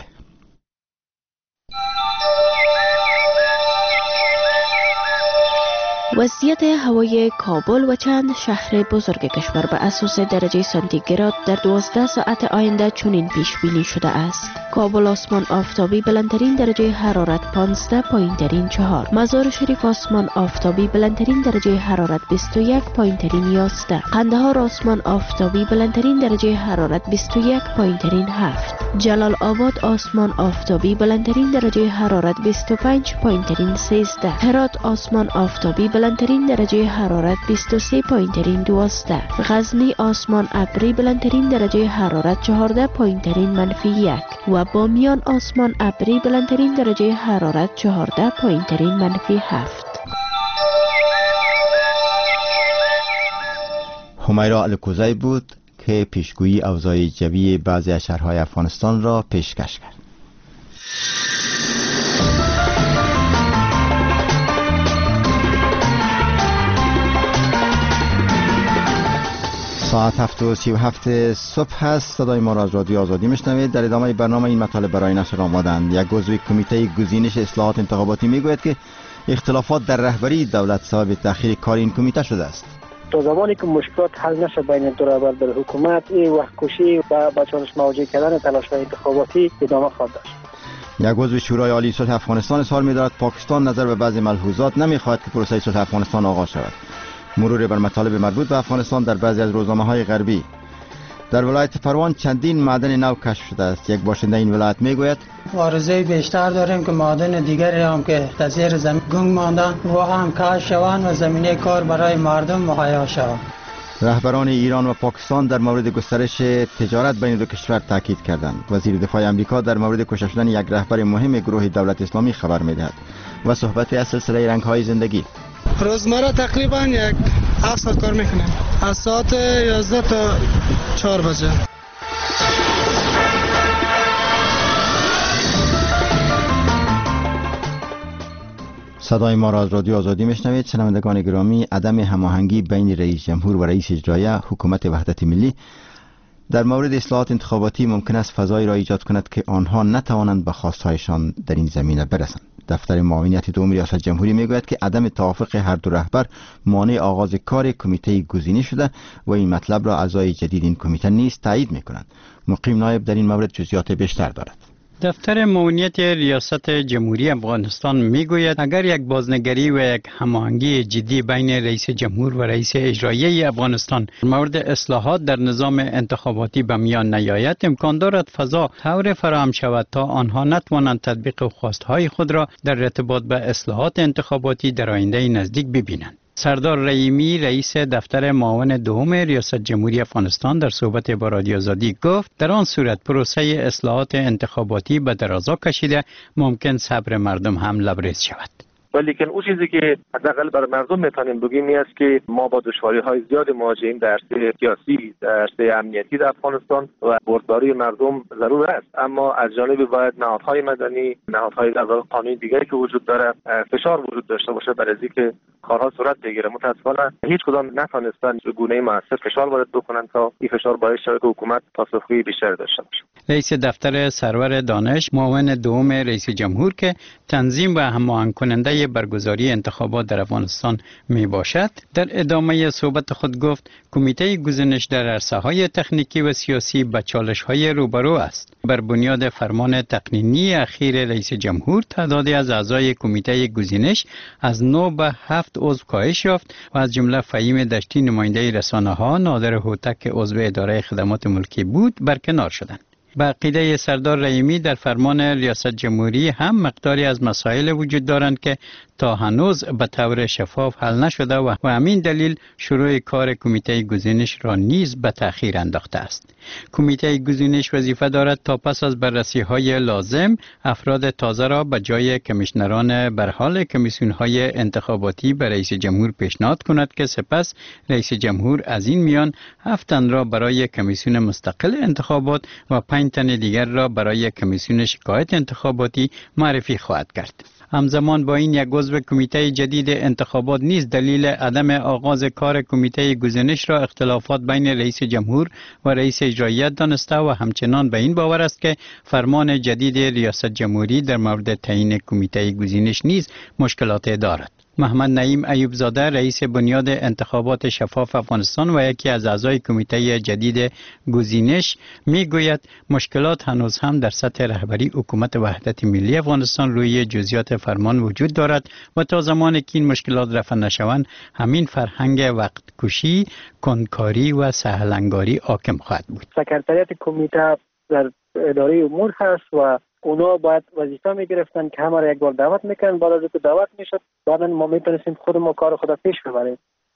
وضعیت هوای کابل و چند شهر بزرگ کشور به اساس درجه سانتیگراد در 12 ساعت آینده چنین پیش بینی شده است. کابل آسمان آفتابی بلندترین درجه حرارت 15 پایینترین 4. مزار شریف آسمان آفتابی بلندترین درجه حرارت 21 پایینترین 11. قندهار آسمان آفتابی بلندترین درجه حرارت 21 پایینترین 7. جلال آباد آسمان آفتابی بلندترین درجه حرارت 25 پایینترین 13. هرات آسمان آفتابی بلندترین درجه حرارت 23 پایینترین 12. غزنی آسمان ابری بلندترین درجه حرارت 14 پایینترین -1 و بامیان آسمان ابری بلندترین درجه حرارت 14 پایینترین -7. همیرا الکوزی بود که پیشگویی اوضاع جوی بعضی از شهرهای افغانستان را پیشکش کرد. ساعت 7:37 صبح است. صدای ما را از رادیو آزادی میشنوید. در ادامه برنامه این مطالب برای نشر آمدند. یک عضو کمیته گزینش اصلاحات انتخاباتی میگوید که اختلافات در رهبری دولت سبب تأخیر کار این کمیته شده است. تا زمانی که مشکلات حل نشه بین دو رهبر در حکومت، این وقت کشی و به چالش مواجه کردن تلاش‌های انتخاباتی ادامه خواهد داشت. یک عضو شورای عالی صلح افغانستان اظهار می‌دارد پاکستان نظر به بعضی ملحوظات نمی‌خواهد که پروسه صلح افغانستان آغاز شود. مرور بر مطالب مربوط به افغانستان در بعضی از روزنامه‌های غربی. در ولایت پروان چندین معدن نو کشف شده است. یک باشنده این ولایت میگوید آرزوی بیشتر داریم که معدن دیگری هم که در زیر زمین گنگ ماندن و هم کشف شوند و زمینه کار برای مردم مهیا شود. رهبران ایران و پاکستان در مورد گسترش تجارت بین دو کشور تاکید کردند. وزیر دفاع آمریکا در مورد کشته شدن یک رهبر مهم گروه دولت اسلامی خبر می‌دهد و صحبت از سلسله رنگ‌های زندگی. روزمره تقریبا 7 ساعت کار میکنیم، از ساعت 11 تا 4 بجه. صدای ما را از رادیو آزادی میشنوید. شنوندگان گرامی، عدم هماهنگی بین رئیس جمهور و رئیس اجرایه حکومت وحدت ملی در مورد اصلاحات انتخاباتی ممکن است فضایی را ایجاد کند که آنها نتوانند به خواستهایشان در این زمینه برسند. دفتر معاونیت دوم ریاست جمهوری میگوید که عدم توافق هر دو رهبر مانع آغاز کار کمیته گزینی شده و این مطلب را اعضای جدید این کمیته نیز تایید میکنند. مقیم نایب در این مورد جزئیات بیشتر دارد. دفتر معاونیت ریاست جمهوری افغانستان میگوید اگر یک بازنگری و یک هماهنگی جدی بین رئیس جمهور و رئیس اجرایی افغانستان مورد اصلاحات در نظام انتخاباتی به میان نیاید، امکان دارد فضا طور فراهم شود تا آنها نتوانند تطبیق خواستهای خود را در ارتباط به اصلاحات انتخاباتی در آینده نزدیک ببینند. سردار رحیمی رئیس دفتر معاون دوم ریاست جمهوری افغانستان در صحبت با رادیو آزادی گفت در آن صورت پروسه اصلاحات انتخاباتی به درازا کشیده ممکن صبر مردم هم لبریز شود. ولیکن اون چیزی که حداقل برای مردم میتونیم بگیم این است که ما با دشواری‌های زیاد مواجهیم در عرصه سیاسی، در عرصه امنیتی در افغانستان و بردباری مردم ضرور است، اما از جانب باید نهادهای مدنی، نهادهای در واقع قانونی دیگری که وجود داره فشار وجود داشته باشه برای اینکه کارها صورت بگیره. متأسفانه هیچ کدام نتونستن به گونه‌ای موثر فشار وارد بکنن تا این فشار باعث شود که حکومت پاسخگویی بیشتر داشته باشه. رئیس دفتر سرور دانش معاون دوم رئیس جمهور که تنظیم و هماهنگ کننده برگزاری انتخابات در افغانستان می باشد در ادامه صحبت خود گفت کمیته گزینش در عرصه‌های تکنیکی و سیاسی با چالش‌های روبرو است. بر بنیاد فرمان تقنینی اخیر رئیس جمهور تعدادی از اعضای کمیته گزینش از 9 به 7 عضو کاهش یافت و از جمله فهیم دشتی نماینده رسانه‌ها، نادر هوتک عضو اداره خدمات ملکی بود برکنار شدند. به عقیده سردار رحیمی در فرمان ریاست جمهوری هم مقداری از مسائل وجود دارند که تا هنوز به طور شفاف حل نشده و همین دلیل شروع کار کمیته گزینش را نیز به تأخیر انداخته است. کمیته گزینش وظیفه دارد تا پس از بررسی‌های لازم افراد تازه را به جای کمیشنران برحال کمیسیون‌های انتخاباتی به رئیس جمهور پیشنهاد کند که سپس رئیس جمهور از این میان 7 تن را برای کمیسیون مستقل انتخابات و 5 تن دیگر را برای کمیسیون شکایت انتخاباتی معرفی خواهد کرد. همزمان با این یک عضو کمیته جدید انتخابات نیز دلیل عدم آغاز کار کمیته گزینش را اختلافات بین رئیس جمهور و رئیس اجرایی دانسته و همچنان به این باور است که فرمان جدید ریاست جمهوری در مورد تعیین کمیته گزینش نیز مشکلات دارد. محمد نعیم ایوب زاده رئیس بنیاد انتخابات شفاف افغانستان و یکی از اعضای کمیته جدید گزینش میگوید مشکلات هنوز هم در سطح رهبری حکومت وحدت ملی افغانستان روی جزئیات فرمان وجود دارد و تا زمانی که این مشکلات رفع نشوند همین فرهنگ وقت کشی، کنکاری و سهلنگاری حاکم خواهد بود. سکرتریات کمیته در اداره امور هست و اونا باید وظیفه میگرفتن که همه را یک بار دعوت میکنن، بعد از اینکه دعوت میشد بعدا ما میتونستیم خود ما کار خود پیش ببریم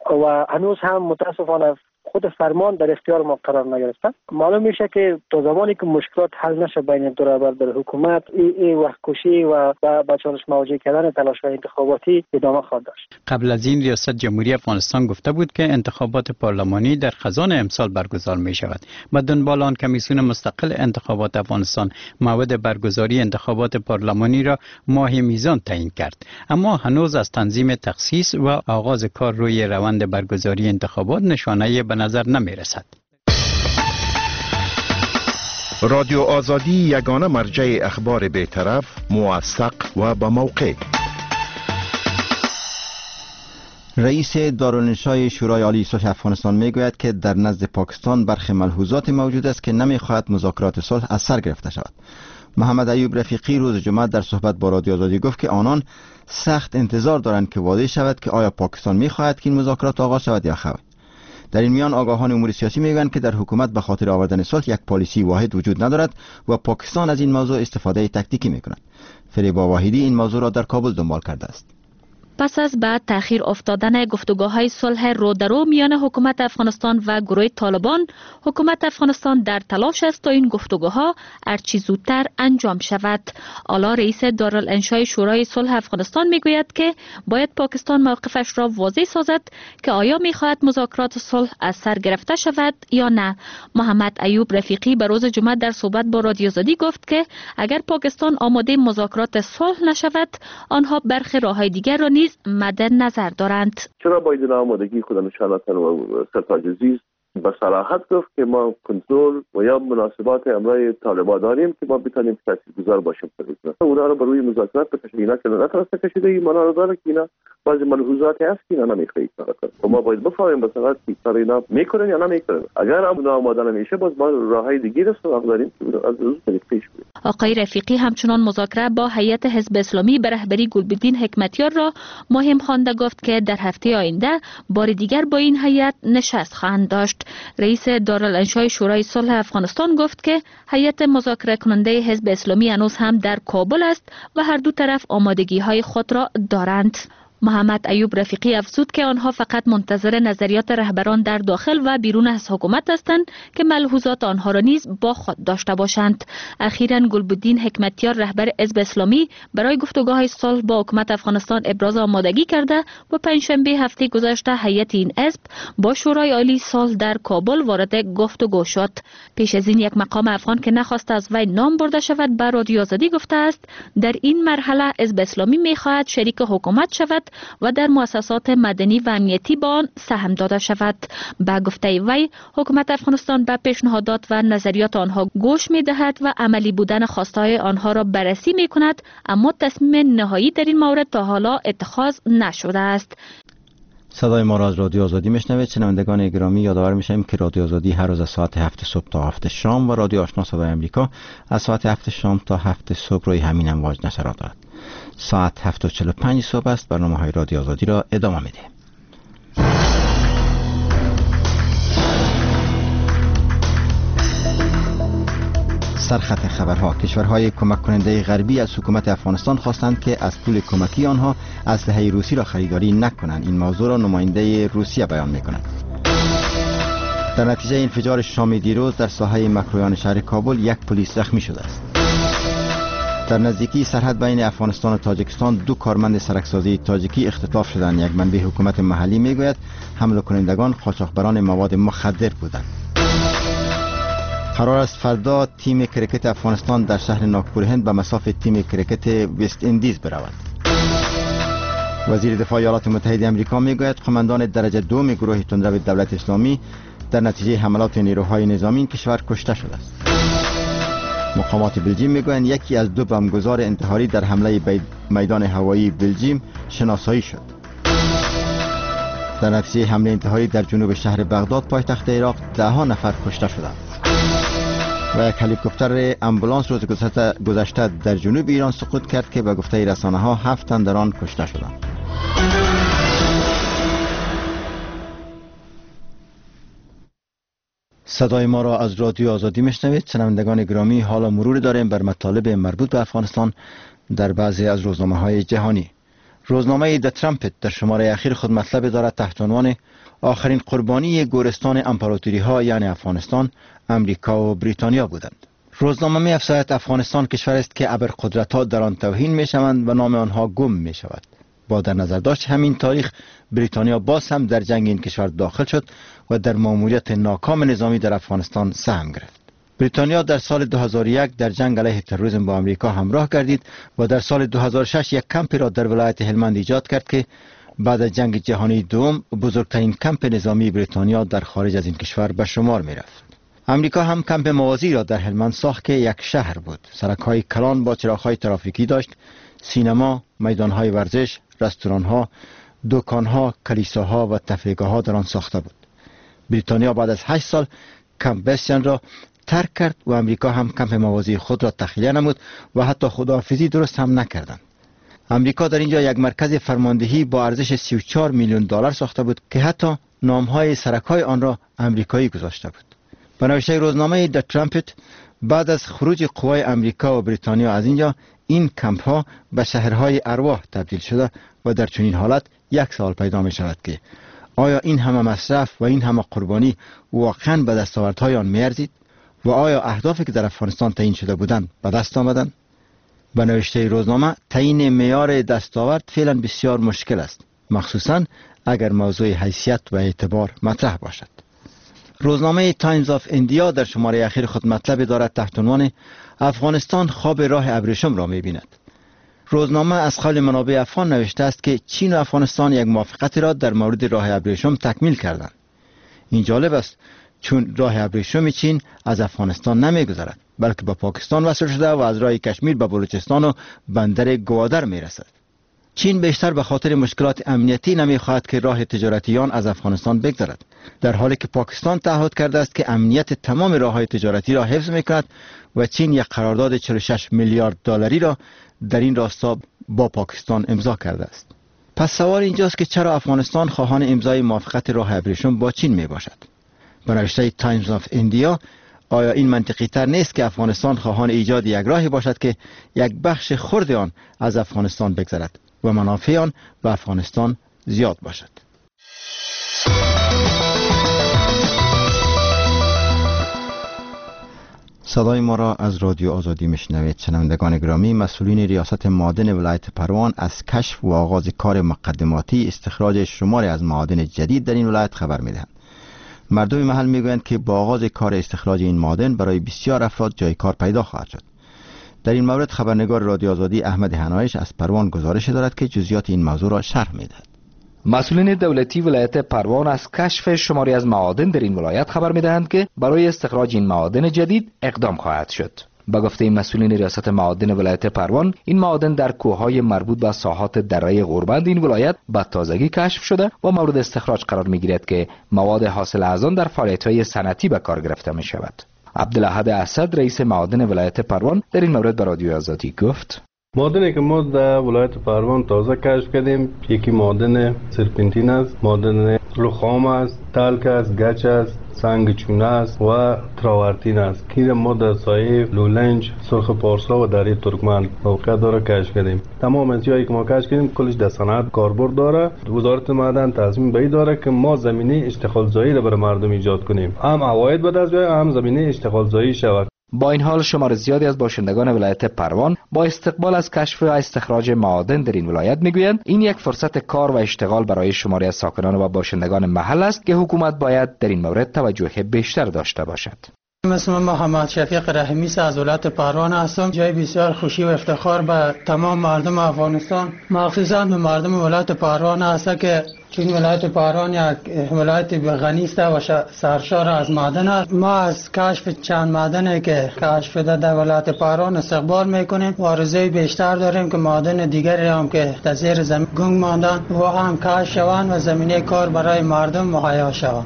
و هنوز هم متاسفانه خود فرمان در اختیار ما قرار نگرفته. معلوم میشه که تا زمانی که مشکلات حل نشه بین دو رهبر در حکومت این وقت کشی و با چالش مواجه کردن تلاش‌های انتخاباتی ادامه خواهد داشت. قبل از این ریاست جمهوری افغانستان گفته بود که انتخابات پارلمانی در خزان امسال برگزار می شود. با دنبال آن کمیسیون مستقل انتخابات افغانستان موعد برگزاری انتخابات پارلمانی را ماه میزان تعیین کرد، اما هنوز از تنظیم تخصیص و آغاز کار روی روند برگزاری انتخابات نشانه به نظر نمی رسد. رادیو آزادی یگانه مرجع اخبار بی‌طرف، موثق و با موقع. رئیس دارالانشای شورای عالی صلح افغانستان میگوید که در نزد پاکستان برخی ملحوظات موجود است که نمیخواهد مذاکرات صلح از سر گرفته شود. محمد ایوب رفیقی روز جمعه در صحبت با رادیو آزادی گفت که آنان سخت انتظار دارند که واضح شود که آیا پاکستان میخواهد که این مذاکرات آغاز شود یا خیر. در این میان آگاهان امور سیاسی میگویند که در حکومت به خاطر آوردن صلح یک پالیسی واحد وجود ندارد و پاکستان از این موضوع استفاده تاکتیکی میکند. فریبا واحدی این موضوع را در کابل دنبال کرده است. پس از بعد تأخیر افتادن گفتگوهای صلح رودرو میان حکومت افغانستان و گروه طالبان، حکومت افغانستان در تلاش است تا این گفتگوها هرچه زودتر انجام شود. اعلی رئیس دارالانشای شورای صلح افغانستان میگوید که باید پاکستان موقفش را واضح سازد که آیا میخواهد مذاکرات صلح از سر گرفته شود یا نه. محمد ایوب رفیقی به روز جمعه در صحبت با رادیو آزادی گفت که اگر پاکستان آماده مذاکرات صلح نشود، آنها برخی راههای دیگر را مد نظر دارند. چرا باید این آمادگی خود ان شاء الله سرتاج عزیز به صراحت گفت که ما کنترل و یا مناسبات امرای طالبان داریم که ما بتونیم تاثیرگذار باشیم. اونا رو بر روی مذاکرات بکشیم، اینا که نتونسته کشیده این معنا رو داره که اینا بعضی ملحوظاتی هست که اینا نمیخواهید کنه و ما باید بفهمیم به صراحت که کار اینا میکنن یا نمیکنن. اگر اونا آماده نمیشه باز ما راههای دیگه رو سراغ داریم که از روز پیش بریم. آقای رفیقی همچنان مذاکره با هیئت حزب اسلامی به رهبری گلبدین حکمتیار را مهم خوانده گفت که در هفته آینده بار دیگر با این هیئت نشست خواهند داشت. رئیس دارالانشای شورای صلح افغانستان گفت که هیئت مذاکره کننده حزب اسلامی هنوز هم در کابل است و هر دو طرف آمادگی های خود را دارند. محمد ایوب رفیقی افزود که آنها فقط منتظر نظریات رهبران در داخل و بیرون از حکومت هستند که ملحوظات آنها را نیز با خود داشته باشند. اخیراً گلبدین حکمتیار رهبر حزب اسلامی برای گفتگوهای صلح با حکومت افغانستان ابراز آمادگی کرده و پنجشنبه هفته گذشته هیئت این حزب با شورای عالی صلح در کابل وارد گفتگو شد. پیش از این یک مقام افغان که نخواست از وی نام برده شود به رادیو آزادی گفته است در این مرحله حزب اسلامی می‌خواهد شریک حکومت شود و در مؤسسات مدنی و امنیتی با آن سهم داده شود. با گفته وی حکومت افغانستان به پیشنهادات و نظریات آنها گوش می دهد و عملی بودن خواستهای آنها را بررسی می کند، اما تصمیم نهایی در این مورد تا حالا اتخاذ نشده است. صدای ما را از رادیو آزادی میشنوید. شنوندگان گرامی، یادآور میشیم که رادیو آزادی هر روز از ساعت 7 صبح تا 7 شام و رادیو آشنا صدای امریکا از ساعت 7 شام تا 7 صبح روی همین امواج نشرات دارد. ساعت 7:45 صبح است. برنامه‌های رادیو آزادی را ادامه می‌دهیم. سرخط خبرها: کشورهای کمک کننده غربی از حکومت افغانستان خواستند که از پول کمکی آنها اسلحه روسی را خریداری نکنند. این موضوع را نماینده روسیه بیان می‌کند. در نتیجه انفجار شام دیروز در ساحه مکرویان شهر کابل یک پلیس زخمی شده است. در نزدیکی سرحد بین افغانستان و تاجیکستان دو کارمند سرکسازی تاجیکی اختطاف شدند. یک منبع حکومت محلی میگوید حمله کنندگان قاچاقبران مواد مخدر بودند. قرار است فردا تیم کرکت افغانستان در شهر ناگپور هند به مصاف تیم کرکت وست اندیز برود. وزیر دفاع ایالات متحده آمریکا میگوید قماندان درجه دوم گروه تندرو دولت اسلامی در نتیجه حملات نیروهای نظامی این کشور کشته شده است. مقامات بلژیم میگویند یکی از دو بمبگذار انتحاری در حمله میدان هوایی بلژیم شناسایی شد. در نتیجه حمله انتحاری در جنوب شهر بغداد پایتخت عراق 10 نفر کشته شدند و یک هلیکوپتر امبولانس روز گذشته در جنوب ایران سقوط کرد که به گفته رسانه‌ها 7 تن در آن کشته شدند. صدای ما را از رادیو آزادی میشنوید. شنوندگان گرامی، حالا مرور داریم بر مطالب مربوط به افغانستان در بعضی از روزنامه‌های جهانی. روزنامه د ترامپت در شماره اخیر خود مطلب دارد تحت عنوان آخرین قربانی گورستان امپراتوری‌ها یعنی افغانستان، امریکا و بریتانیا بودند. روزنامه می‌افزاید افغانستان کشور است که ابرقدرت‌ها در آن توهین می‌شوند و نام آنها گم می‌شود. با در نظر داشت همین تاریخ بریتانیا باز هم در جنگ این کشور داخل شد و در مأموریت ناکام نظامی در افغانستان سهم گرفت. بریتانیا در سال 2001 در جنگ علیه تروریسم با آمریکا همراه گردید و در سال 2006 یک کمپی را در ولایت هلمند ایجاد کرد که بعد از جنگ جهانی دوم بزرگترین کمپ نظامی بریتانیا در خارج از این کشور به شمار می رفت. آمریکا هم کمپ موازی را در هلمند ساخت که یک شهر بود. سرک‌های کلان با چراغ‌های ترافیکی داشت، سینما، میدان‌های ورزش، رستوران‌ها، دکان‌ها، کلیساها و تفریحگاه‌ها در آن ساخته بود. بریتانیا بعد از 8 سال کمپ بستین را ترک کرد و آمریکا هم کمپ موازی خود را تخلیه نمود و حتی خداحافظی درست هم نکردند. آمریکا در اینجا یک مرکز فرماندهی با ارزش 34 میلیون دلار ساخته بود که حتی نام‌های سرک‌های آن را آمریکایی گذاشته بود. به نوشته روزنامه د ترامپت، بعد از خروج قوای آمریکا و بریتانیا از اینجا، این کمپ ها به شهرهای ارواح تبدیل شده و در چنین حالت یک سوال پیدا می شود که آیا این همه مصرف و این همه قربانی واقعا به دستاوردهای آن می ارزید و آیا اهدافی که در افغانستان تعیین شده بودند به دست آمدند؟ به نوشته روزنامه، تعیین معیار دستاورد فعلا بسیار مشکل است، مخصوصا اگر موضوع حیثیت و اعتبار مطرح باشد. روزنامه تایمز آف ایندیا در شماره اخیر خود مطلب دارد تحت عنوان افغانستان خواب راه ابریشم را می‌بیند. روزنامه از قول منابع افغان نوشته است که چین و افغانستان یک موافقت را در مورد راه ابریشم تکمیل کردند. این جالب است چون راه ابریشم چین از افغانستان نمیگذرد بلکه به پاکستان وصل شده و از راه کشمیر به بلوچستان و بندر گوادر میرسد. چین بیشتر به خاطر مشکلات امنیتی نمیخواهد که راه تجارتیان از افغانستان بگذرد، در حالی که پاکستان تعهد کرده است که امنیت تمام راههای تجارتی را حفظ میکند و چین یک قرارداد 46 میلیارد دلاری را در این راستا با پاکستان امضا کرده است. پس سوال اینجاست که چرا افغانستان خواهان امضای موافقت راه ابریشم با چین می باشد؟ به نوشته تایمز آف ایندیا، آیا این منطقی تر نیست که افغانستان خواهان ایجاد یک راهی باشد که یک بخش خرد آن از افغانستان بگذرد و منافع آن به افغانستان زیاد باشد؟ صدای ما را از رادیو آزادی میشنوید. شنوندگان گرامی، مسئولین ریاست معادن ولایت پروان از کشف و آغاز کار مقدماتی استخراج شماری از معادن جدید در این ولایت خبر میدهند. مردم محل میگویند که با آغاز کار استخراج این معادن برای بسیار افراد جای کار پیدا خواهد شد. در این مورد خبرنگار رادیو آزادی احمد حنایش از پروان گزارش دارد که جزئیات این موضوع را شرح میدهد. مسئولین دولتی ولایت پروان از کشف شماری از معادن در این ولایت خبر میدهند که برای استخراج این معادن جدید اقدام خواهد شد. با گفته مسئولین ریاست معادن ولایت پروان، این معادن در کوههای مربوط به ساحات دره غوربند این ولایت به تازگی کشف شده و مورد استخراج قرار میگیرد که مواد حاصل از آن در فعالیت‌های صنعتی به کار گرفته می شود. عبدالاحد اسد رئیس معادن ولایت پروان در این مورد به رادیو آزادی گفت: معادنی که ما در ولایت پروان تازه کشف کردیم، یکی معادن سرپنتین است، معادن رخام است، تلک است، گچ است، سنگ چونه است و تراورتین است که ما در سایه لولنج، سرخ پارسا و دره ترکمن موقع داره کشف کردیم. تمام از جایی که ما کشف کردیم کلش در صنعت کاربرد داره. وزارت معدن تصمیم به این داره که ما زمینه اشتغال زایی را برای مردم ایجاد کنیم، هم عواید به دست بیاید، هم زمینه اشتغال زایی شود. با این حال شمار زیادی از باشندگان ولایت پروان با استقبال از کشف و استخراج معادن در این ولایت میگویند این یک فرصت کار و اشتغال برای شماری از ساکنان و باشندگان محل است که حکومت باید در این مورد توجه بیشتر داشته باشد. اسمم محمد شفیق رحیمی از ولایت پروان هستم. جای بسیار خوشی و افتخار به تمام مردم افغانستان، مخصوصا به مردم ولایت پروان است که چون ولایت پروان یک ولایت غنی است و سرشار از معدن است. ما از کشف چند معدنی که کشف شده در ولایت پروان استقبال میکنیم و آرزوی بیشتر داریم که معدن دیگری هم که در زیر زمین گنگ ماندن و هم کشف شوند و زمینه کار برای مردم مهیا شود.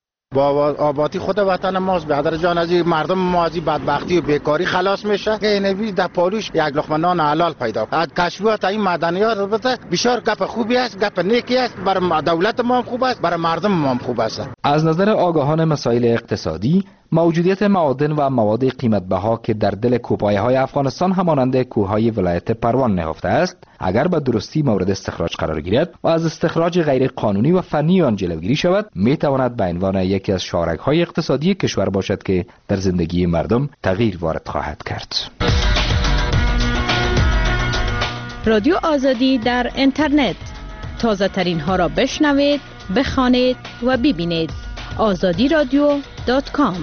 با آبادی خود وطن ماست. برادر جان، از مردم ما از بدبختی و بیکاری خلاص میشه. اینوی در پالوش یک لقمه نان حلال پیدا. از کشف تا این معدنیات البته بسیار گپ خوبی است، گپ نیکی است، برای دولت ما هم خوب است، برای مردم ما هم خوب است. از نظر آگاهان مسائل اقتصادی، موجودیت معادن و مواد قیمت بها که در دل کوهپایه‌های افغانستان همانند کوههای ولایت پروان نهفته است، اگر به درستی مورد استخراج قرار گیرد و از استخراج غیر قانونی و فنی آن جلوگیری شود، می تواند به عنوان یکی از شاهرگ‌های اقتصادی کشور باشد که در زندگی مردم تغییر وارد خواهد کرد. رادیو آزادی در اینترنت، تازه ترین ها را بشنوید، بخوانید و ببینید. azadiradio.com.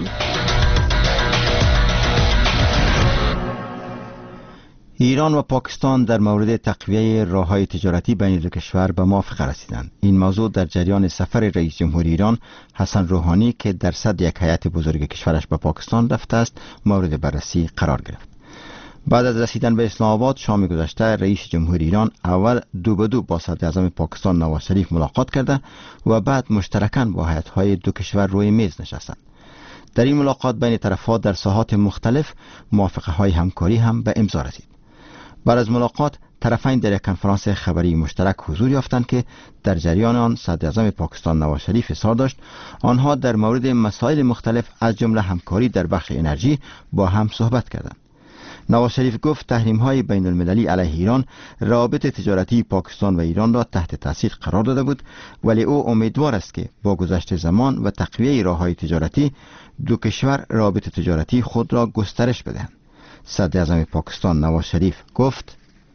ایران و پاکستان در مورد تقویه راه‌های تجارتی بین دو کشور به موافقه رسیدند. این موضوع در جریان سفر رئیس جمهوری ایران حسن روحانی که در صدر یک هیئت بزرگ کشورش به پاکستان رفته است مورد بررسی قرار گرفت. بعد از رسیدن به اسلام آباد شام گذشته رئیس جمهوری ایران اول دو به دو با صدر اعظم پاکستان نواز شریف ملاقات کرده و بعد مشترکاً با هیئت‌های دو کشور روی میز نشستند. در این ملاقات بین طرفان در ساحات مختلف موافقه‌های همکاری هم به امضا رسید. بعد از ملاقات طرفین در یک کنفرانس خبری مشترک حضور یافتند که در جریان آن صدر اعظم پاکستان نواز شریف اصرار داشت آنها در مورد مسائل مختلف از جمله همکاری در بخش انرژی با هم صحبت کردند. نواز شریف گفت تحریم‌های بین المللی علیه ایران روابط تجارتی پاکستان و ایران را تحت تاثیر قرار داده بود، ولی او امیدوار است که با گذشت زمان و تقویه راه‌های تجارتی دو کشور روابط تجارتی خود را گسترش بدهند. صدر اعظم پاکستان نواز شریف گفت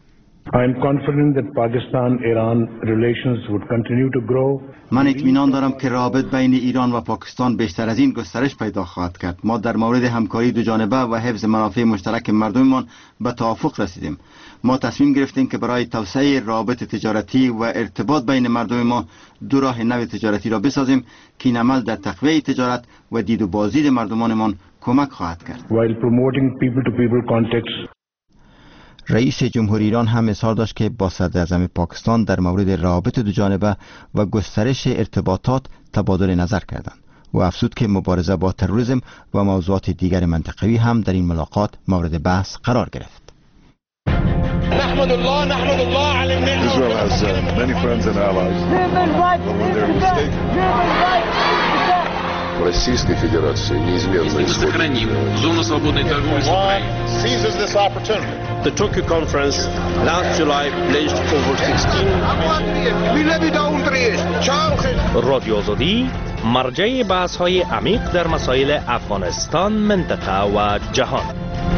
I am confident that Pakistan-Iran relations would continue to grow. من اطمینان دارم که رابط بین ایران و پاکستان بیشتر از این گسترش پیدا خواهد کرد. ما در مورد همکاری دو جانبه و حفظ منافع مشترک مردممان به توافق رسیدیم. ما تصمیم گرفتیم که برای توسعه روابط تجارتی و ارتباط بین مردم ما دو راه نو تجارتی را بسازیم که این عمل در تقویت تجارت و دید و بازدید مردمانمان کمک خواهد کرد. While promoting people-to-people contacts. رئیس جمهوری ایران هم اظهار داشت که با صدر اعظم پاکستان در مورد روابط دو جانبه و گسترش ارتباطات تبادل نظر کردند و افزود که مبارزه با تروریسم و موضوعات دیگر منطقوی هم در این ملاقات مورد بحث قرار گرفت. نحمد الله على النعمة. Israel has many friends and allies. When they're mistaken. Российской Федерации неизменно исходит. Зона свободной торговли с Украиной. Seizes this opportunity. The Tokyo conference last July pledged over 16. رادیو آزادی مرجع بحث‌های عمیق در مسائل افغانستان، منطقه و جهان.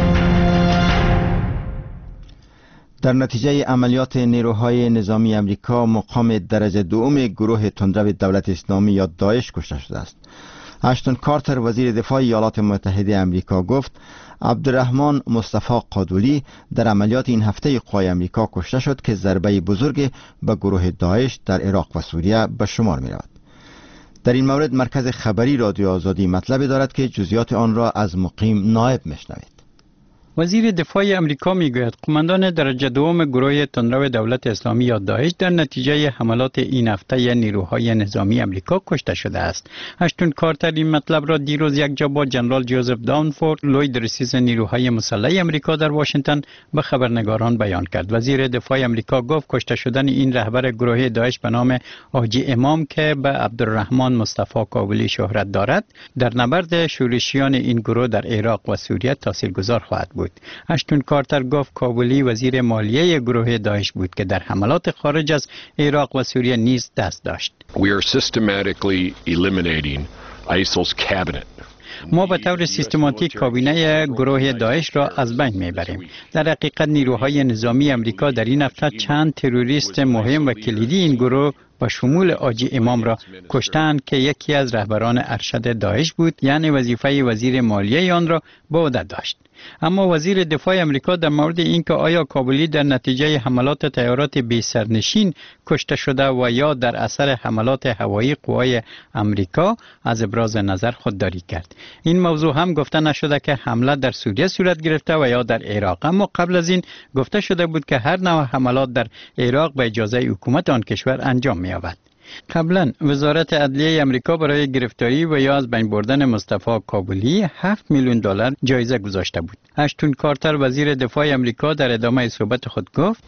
در نتیجه عملیات نیروهای نظامی امریکا مقام درجه دوم گروه تندرو دولت اسلامی یا داعش کشته شده است. اشتون کارتر وزیر دفاع ایالات متحده امریکا گفت عبدالرحمن مصطفی قادولی در عملیات این هفته قوای امریکا کشته شد که ضربه بزرگ به گروه داعش در عراق و سوریه به شمار می رود. در این مورد مرکز خبری رادیو آزادی مطلب دارد که جزئیات آن را از مقیم نائب میشنوید. وزیر دفاع امریکا میگوید قماندان درجه دوم گروه تندرو دولت اسلامی یا داعش در نتیجه حملات این هفته نیروهای نظامی امریکا کشته شده است. اشتون کارتر این مطلب را دیروز یک جا با جنرال جوزف داونفورد لوید رئیس نیروهای مسلح امریکا در واشنگتن به خبرنگاران بیان کرد. وزیر دفاع امریکا گفت کشته شدن این رهبر گروه داعش به نام حاجی امام که به عبدالرحمن مصطفی کابلی شهرت دارد در نبرد شورشیان این گروه در عراق و سوریه تاثیرگذار خواهد بود. اشتون کارتر گفت کابلی وزیر مالیه گروه داعش بود که در حملات خارج از عراق و سوریه نیز دست داشت. We are systematically eliminating ISIL's cabinet. ما به طور سیستماتیک کابینه گروه داعش را از بین میبریم. در حقیقت نیروهای نظامی امریکا در این هفته چند تروریست مهم و کلیدی این گروه با شمول حاجی امام را کشتند که یکی از رهبران ارشد داعش بود، یعنی وظیفه وزیر مالیه آن را به عهده داشت. اما وزیر دفاع امریکا در مورد اینکه آیا کابلی در نتیجه حملات طیارات بی سرنشین کشته شده و یا در اثر حملات هوایی قوای امریکا از ابراز نظر خودداری کرد. این موضوع هم گفته نشده که حمله در سوریه صورت گرفته و یا در عراق، اما قبل از این گفته شده بود که هر نوع حملات در عراق به اجازه حکومت آن کشور انجام می‌یابد. قبلا وزارت عدلیه امریکا برای گرفتاری و یا از بین بردن مصطفی کابلی 7 میلیون دلار جایزه گذاشته بود. اشتون کارتر وزیر دفاع امریکا در ادامه صحبت خود گفت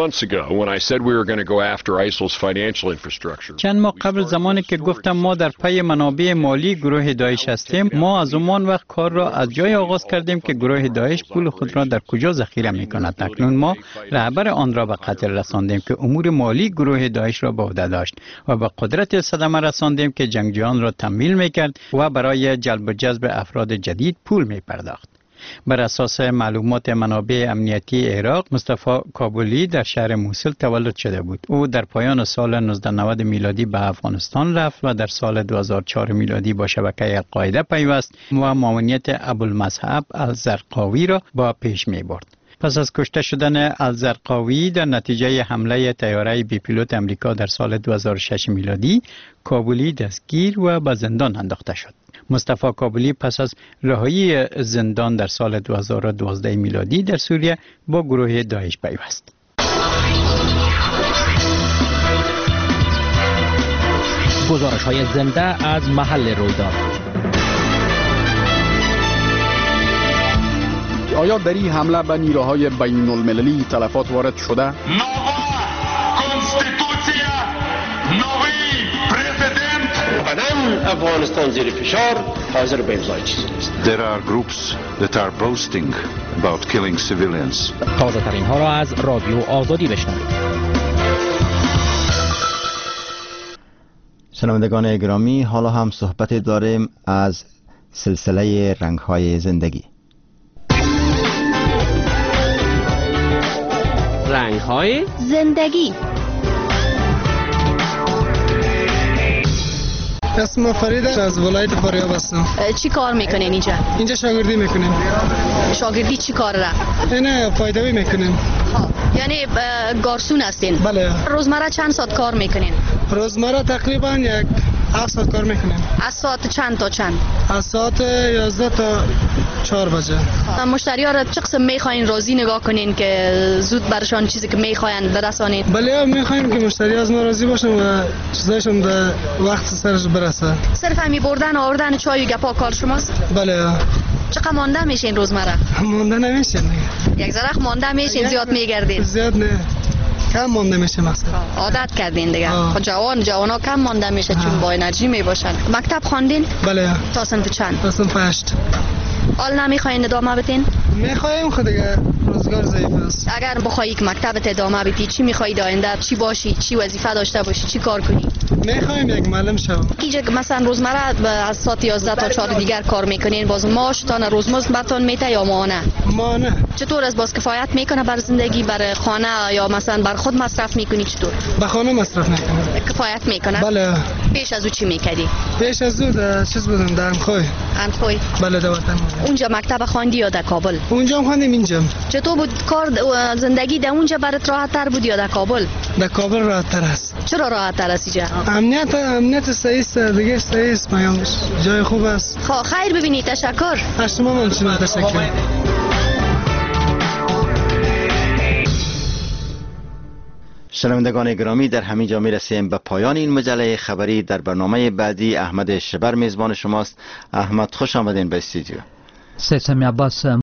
چند ماه قبل زمانی که گفتم ما در پی منابع مالی گروه داعش هستیم، ما از اون وقت کار را از جای آغاز کردیم که گروه داعش پول خود را در کجا ذخیره می‌کند. اکنون ما رهبر آن را به قتل رساندیم که امور مالی گروه داعش را به عهده داشت و به قدرت صدمه رساندیم که جنگجویان را تمویل میکرد و برای جلب و جذب افراد جدید پول میپرداخت. بر اساس معلومات منابع امنیتی عراق، مصطفی کابلی در شهر موصل تولد شده بود. او در پایان سال 1990 میلادی به افغانستان رفت و در سال 2004 میلادی با شبکه القاعده پیوست و معاونیت ابوالمصعب الزرقاوی را با پیش میبرد. پس از کشته شدن الزرقاوی در نتیجه حمله طیاره بی پیلوت امریکا در سال 2006 میلادی، کابلی دستگیر و به زندان انداخته شد. مصطفی کابلی پس از رهایی زندان در سال 2012 میلادی در سوریه با گروه داعش پیوست. گزارش‌های زنده از محل رویداد. آیا در این حمله به نیروهای بین المللی تلفات وارد شده؟ افغانستان زیر فشار حاضر به امضای چیزی نیست. There are groups that are boasting about killing civilians. تازه ترین ها را از رادیو آزادی بشنوید. شنوندگان گرامی، حالا هم صحبت داریم از سلسله رنگ‌های زندگی. رنگ‌های زندگی. اسم فرید از ولایت فاریاب هستم. چی کار میکنین اینجا؟ اینجا شاگردی میکنیم. شاگردی چی کار را؟ نه پایداری میکنیم. یعنی گارسون هستین؟ بله. روزمره چند ساعت کار میکنین؟ روزمره تقریبا 7 ساعت کار میکنیم. از ساعت چند تا چند؟ از ساعت 11 تا 4 بجه. مشتری ها را چه قسم میخواین راضی نگاه کنین که زود برشان چیزی که میخواین برسانید؟ بله میخوایم که مشتری از ما راضی باشن و چیزایشون در وقت سرش برسه. صرف همی بردن آوردن چای و گپا کار شماست؟ بله. چقدر مانده میشین روزمره؟ مانده نمیشین دیگه. یک ذره مانده میشین، زیاد میگردین؟ زیاد نه، کم مانده میشه مثلا. عادت کردین دیگه. خب جوانا کم مانده میشه چون با انرژی میباشن. مکتب خواندین؟ بله. تا صنف چند؟ تا صنف 8. حال نمیخواین ادامه بدین؟ میخوایم خود دیگه، روزگار ضعیف است. اگر بخوای که مکتبت ادامه بدی چی میخوای آینده؟ چی باشی؟ چی وظیفه داشته باشی؟ چی کار کنی؟ میخوایم یک معلم شوم. اینجا مثلا روزمره از ساعت 11 تا 4 دیگر کار میکنین، باز معاشتان روزمزد براتون میته یا مانه؟ مانه. چطور از باز کفایت میکنه بر زندگی، بر خانه یا مثلا بر خود مصرف میکنی چطور؟ به خانه مصرف میکنم. کفایت میکنه؟ بله. پیش از او چی میکردی؟ پیش از او چیز بودم در انخوی. انخوی؟ بله در وطن. اونجا مکتب خواندی یا در کابل؟ اونجا هم خواندیم اینجا. چطور بود کار زندگی در اونجا برات راحت تر بود یا در کابل؟ در کابل راحت تر است. چرا راحت تر است اینجا؟ امنیت صحیح است دیگه، صحیح است، جای خوب است. خیر ببینید، تشکر. از شما ممنونم. تشکر. شنوندگان گرامی، در همین جا میرسیم به پایان این مجله خبری. در برنامه بعدی احمد شبر میزبان شماست. احمد خوش آمدین به استودیو. سید سمی عباس